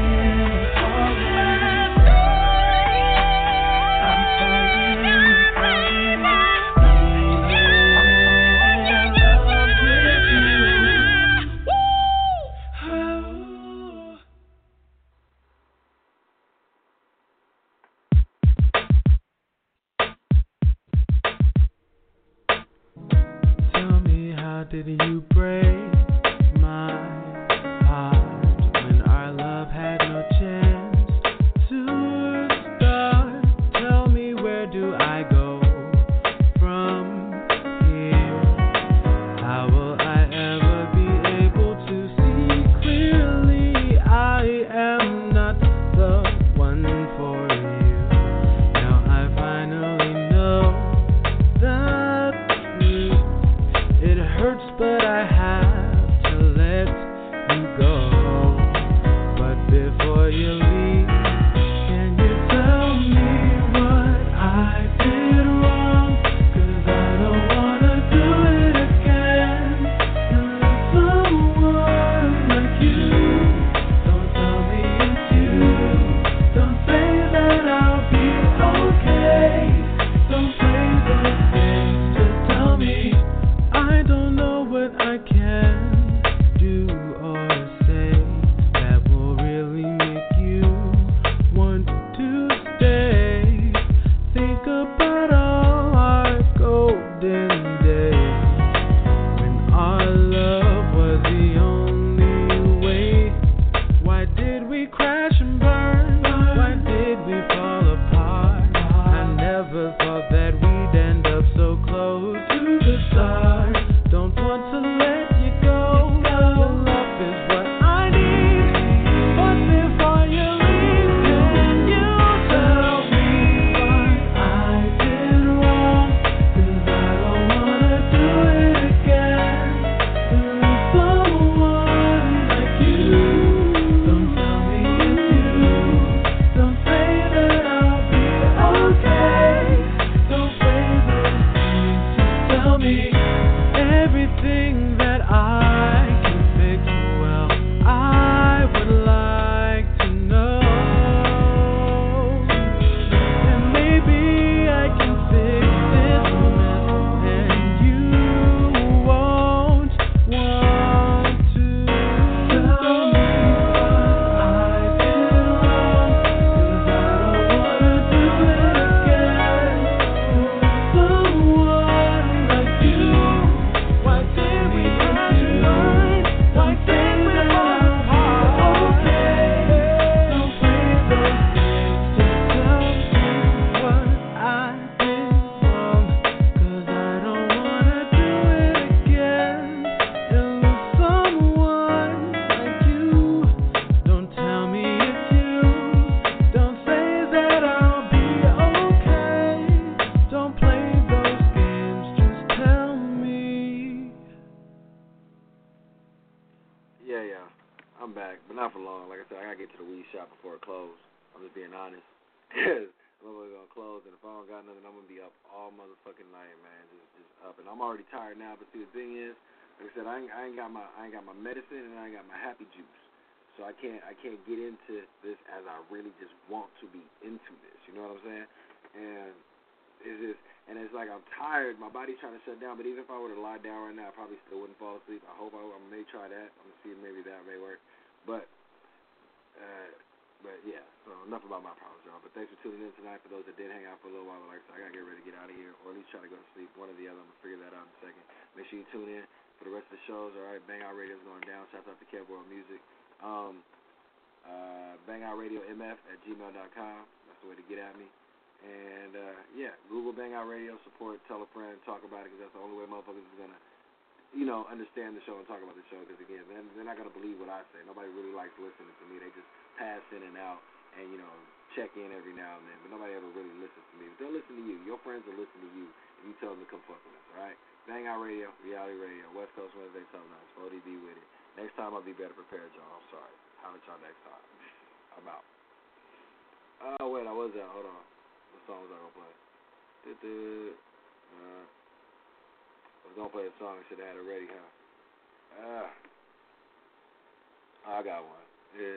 Tell me, how did you break my heart when our love had no chance to start? Tell me, where do I go from here? How will I ever be able to see clearly? I am not the one for you. Now I finally know the truth. It hurts, but I I'm back, but not for long. Like I said, I gotta get to the weed shop before it closes. I'm just being honest. I'm gonna close, and if I don't got nothing, I'm gonna be up all motherfucking night, man. Just, just up, and I'm already tired now. But see, the thing is, like I said, I ain't, I ain't got my, I ain't got my medicine, and I ain't got my happy juice. So I can't, I can't get into this as I really just want to be into this. You know what I'm saying? And it's just, and it's like I'm tired. My body's trying to shut down. But even if I were to lie down right now, I probably still wouldn't fall asleep. I hope I, I may try that. I'm gonna see if maybe that may work. But, uh, but yeah. So enough about my problems, y'all. But thanks for tuning in tonight. For those that did hang out for a little while, like I said, I gotta get ready to get out of here, or at least try to go to sleep. One or the other. I'm gonna figure that out in a second. Make sure you tune in for the rest of the shows. All right. Bang Out Radio's going down. Shout out to Kev World Music. Um, uh, Bang Out Radio M F at gmail dot com. That's the way to get at me. And, uh, yeah, Google Bang Out Radio, support, tell a friend, talk about it, because that's the only way motherfuckers is going to, you know, understand the show and talk about the show. Because, again, they're, they're not going to believe what I say. Nobody really likes listening to me. They just pass in and out and, you know, check in every now and then. But nobody ever really listens to me. But they'll listen to you. Your friends will listen to you, and you tell them to come fuck with us, all right? Bang Out Radio, Reality Radio, West Coast Wednesday, Southern Nights, four D B with it. Next time I'll be better prepared, y'all. I'm sorry. Holler at y'all next time. I'm out. Oh, wait, I was there. Hold on. What song was I going to play? Uh, I was going to play a song. I should have had it ready, huh? Ah. I got one. Yeah.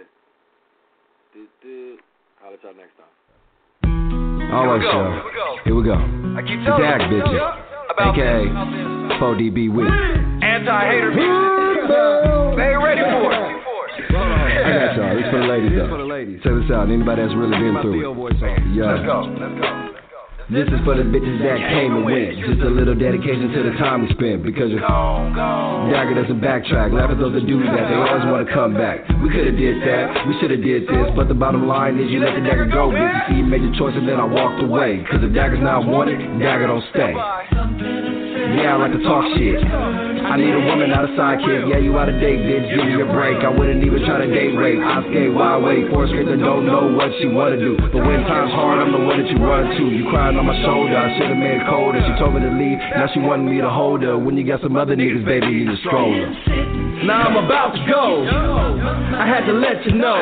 I'll let y'all next time. Alright, y'all. Here we go. I keep the telling Dag you bitches, about a k a four D B with anti-hater music. They ain't ready for it. I got y'all. This for the ladies, though. Check this out. Anybody that's really been through it. Yeah. Let's go. Let's go. This is for the bitches that came and went. Just a little dedication to the time we spent. Because your Dagger doesn't backtrack. Laugh at those that do that. They always want to come back. We could have did that. We should have did this. But the bottom line is you let the Dagger go. Bitch, you see you made your choice and then I walked away. Because if Dagger's not wanted, Dagger don't stay. Yeah, I like to talk shit. I need a woman, not a sidekick. Yeah, you out of date, bitch. Give me a break. I wouldn't even try to date rape. I skate wide awake. Force straight that don't know what she wanna do. But when time's hard, I'm the one that you run to. You crying on my shoulder. I should've made it colder. She told me to leave. Now she wanted me to hold her. When you got some other niggas, baby, you need a stroller. Now I'm about to go. I had to let you know.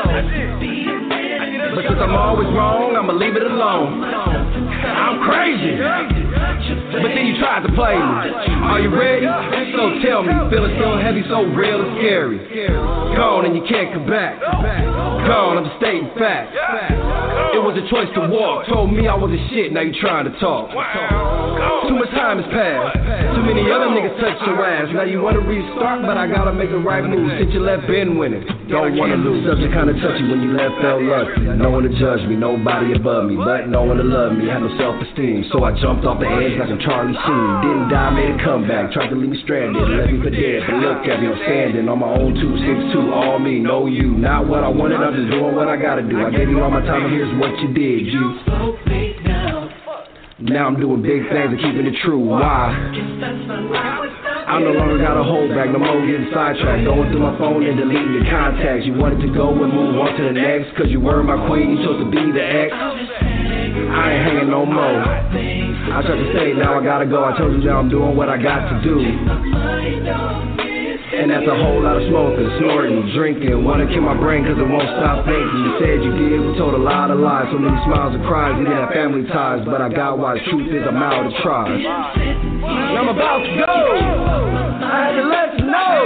But since I'm always wrong, I'ma leave it alone. I'm crazy. But then you tried to play me. Are you ready? So tell me, feeling so heavy, so real and scary. Gone and you can't come back. Gone, I'm just stating facts. It was a choice to walk. Told me I was a shit, now you trying to talk. Too much time has passed. Too many other niggas touched your ass. Now you wanna restart, but I gotta make the right move. Since you left been winning, don't wanna lose. Subject kinda touchy when you left felt lusty. No one to judge me, nobody above me, but no one to love me. Had no self-esteem, so I jumped off the edge like I'm Charlie Sheen. Didn't die, made a comeback. Tried to leave me stranded, left me for dead. But look at me, I'm standing on my own two six two. All me, no you. Not what I wanted, I'm just doing what I gotta do. I gave you all my time, and here's what you did, you. Now I'm doing big things and keeping it true. Why? I no longer got a hold back, no more getting sidetracked. Going through my phone and deleting your contacts. You wanted to go and move on to the next, cause you were my queen, you chose to be the ex. I ain't hanging no more. I tried to say, now I gotta go. I told you now I'm doing what I got to do. And that's a whole lot of smoking, snorting, drinking. Wanna kill my brain cause it won't stop thinking. You said you did, we told a lot of lies. So many smiles and cries, we didn't have family ties. But I got wise, truth is I'm out of try. And I'm about to go. I had to let you know.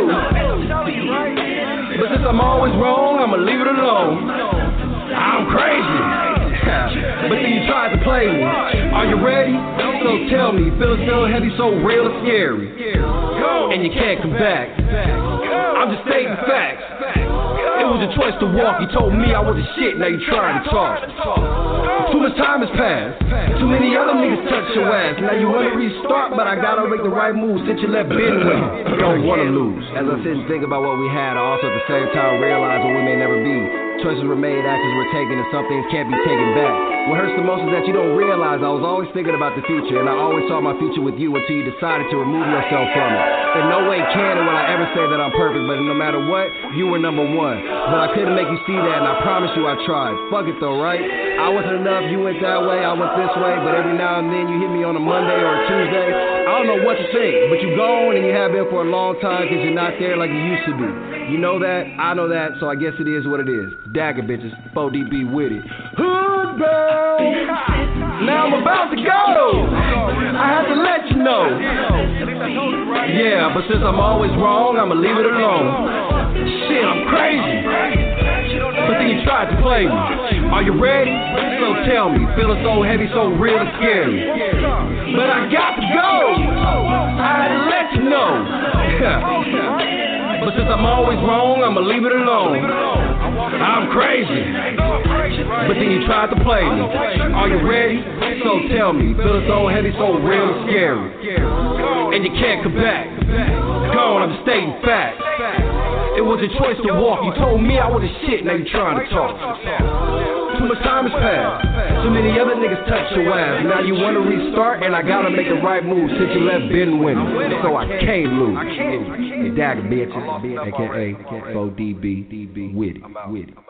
But since I'm always wrong, I'ma leave it alone. I'm crazy. But then you tried to play me. Are you ready? So tell me, feeling so heavy, so real and scary. And you can't come back. I'm just stating facts. It was a choice to walk. You told me I was a shit, now you trying to talk. Too much time has passed. Too many other niggas touched your ass. Now you wanna restart, but I gotta make the right move since you left Ben with me. Don't wanna lose. As I sit and think about what we had, I also at the same time realize what we may never be. Choices were made, actions were taken, and some things can't be taken back. What hurts the most is that you don't realize I was always thinking about the future, and I always saw my future with you until you decided to remove yourself from it. In no way can and will I ever say that I'm perfect, but no matter what, you were number one. But I couldn't make you see that, and I promise you I tried. Fuck it though, right? I wasn't enough, you went that way, I went this way, but every now and then you hit me on a Monday or a Tuesday. I don't know what to think, but you gone and you have been for a long time because you're not there like you used to be. You know that, I know that, so I guess it is what it is. Dagger bitches, four D B with it. Hood bound. Now I'm about to go. I have to let you know. Yeah, but since I'm always wrong, I'ma leave it alone. Shit, I'm crazy. But then you tried to play me. Are you ready? So tell me. Feeling so heavy, so real and scary. But I got to go. I had to let you know. But since I'm always wrong, I'ma leave it alone. I'm crazy. But then you tried to play me. Are you ready? So tell me. Feeling so heavy, so real and scary. And you can't come back. Gone, I'm stating facts. It was a choice to walk. You told me I was a shit, now you trying to talk. Too much time has passed. Too many other niggas touch your ass. Now you wanna restart, and I gotta make the right move since you left Ben winning. So I can't lose. Hey, Dagger bitches, aka four D B with it. With it.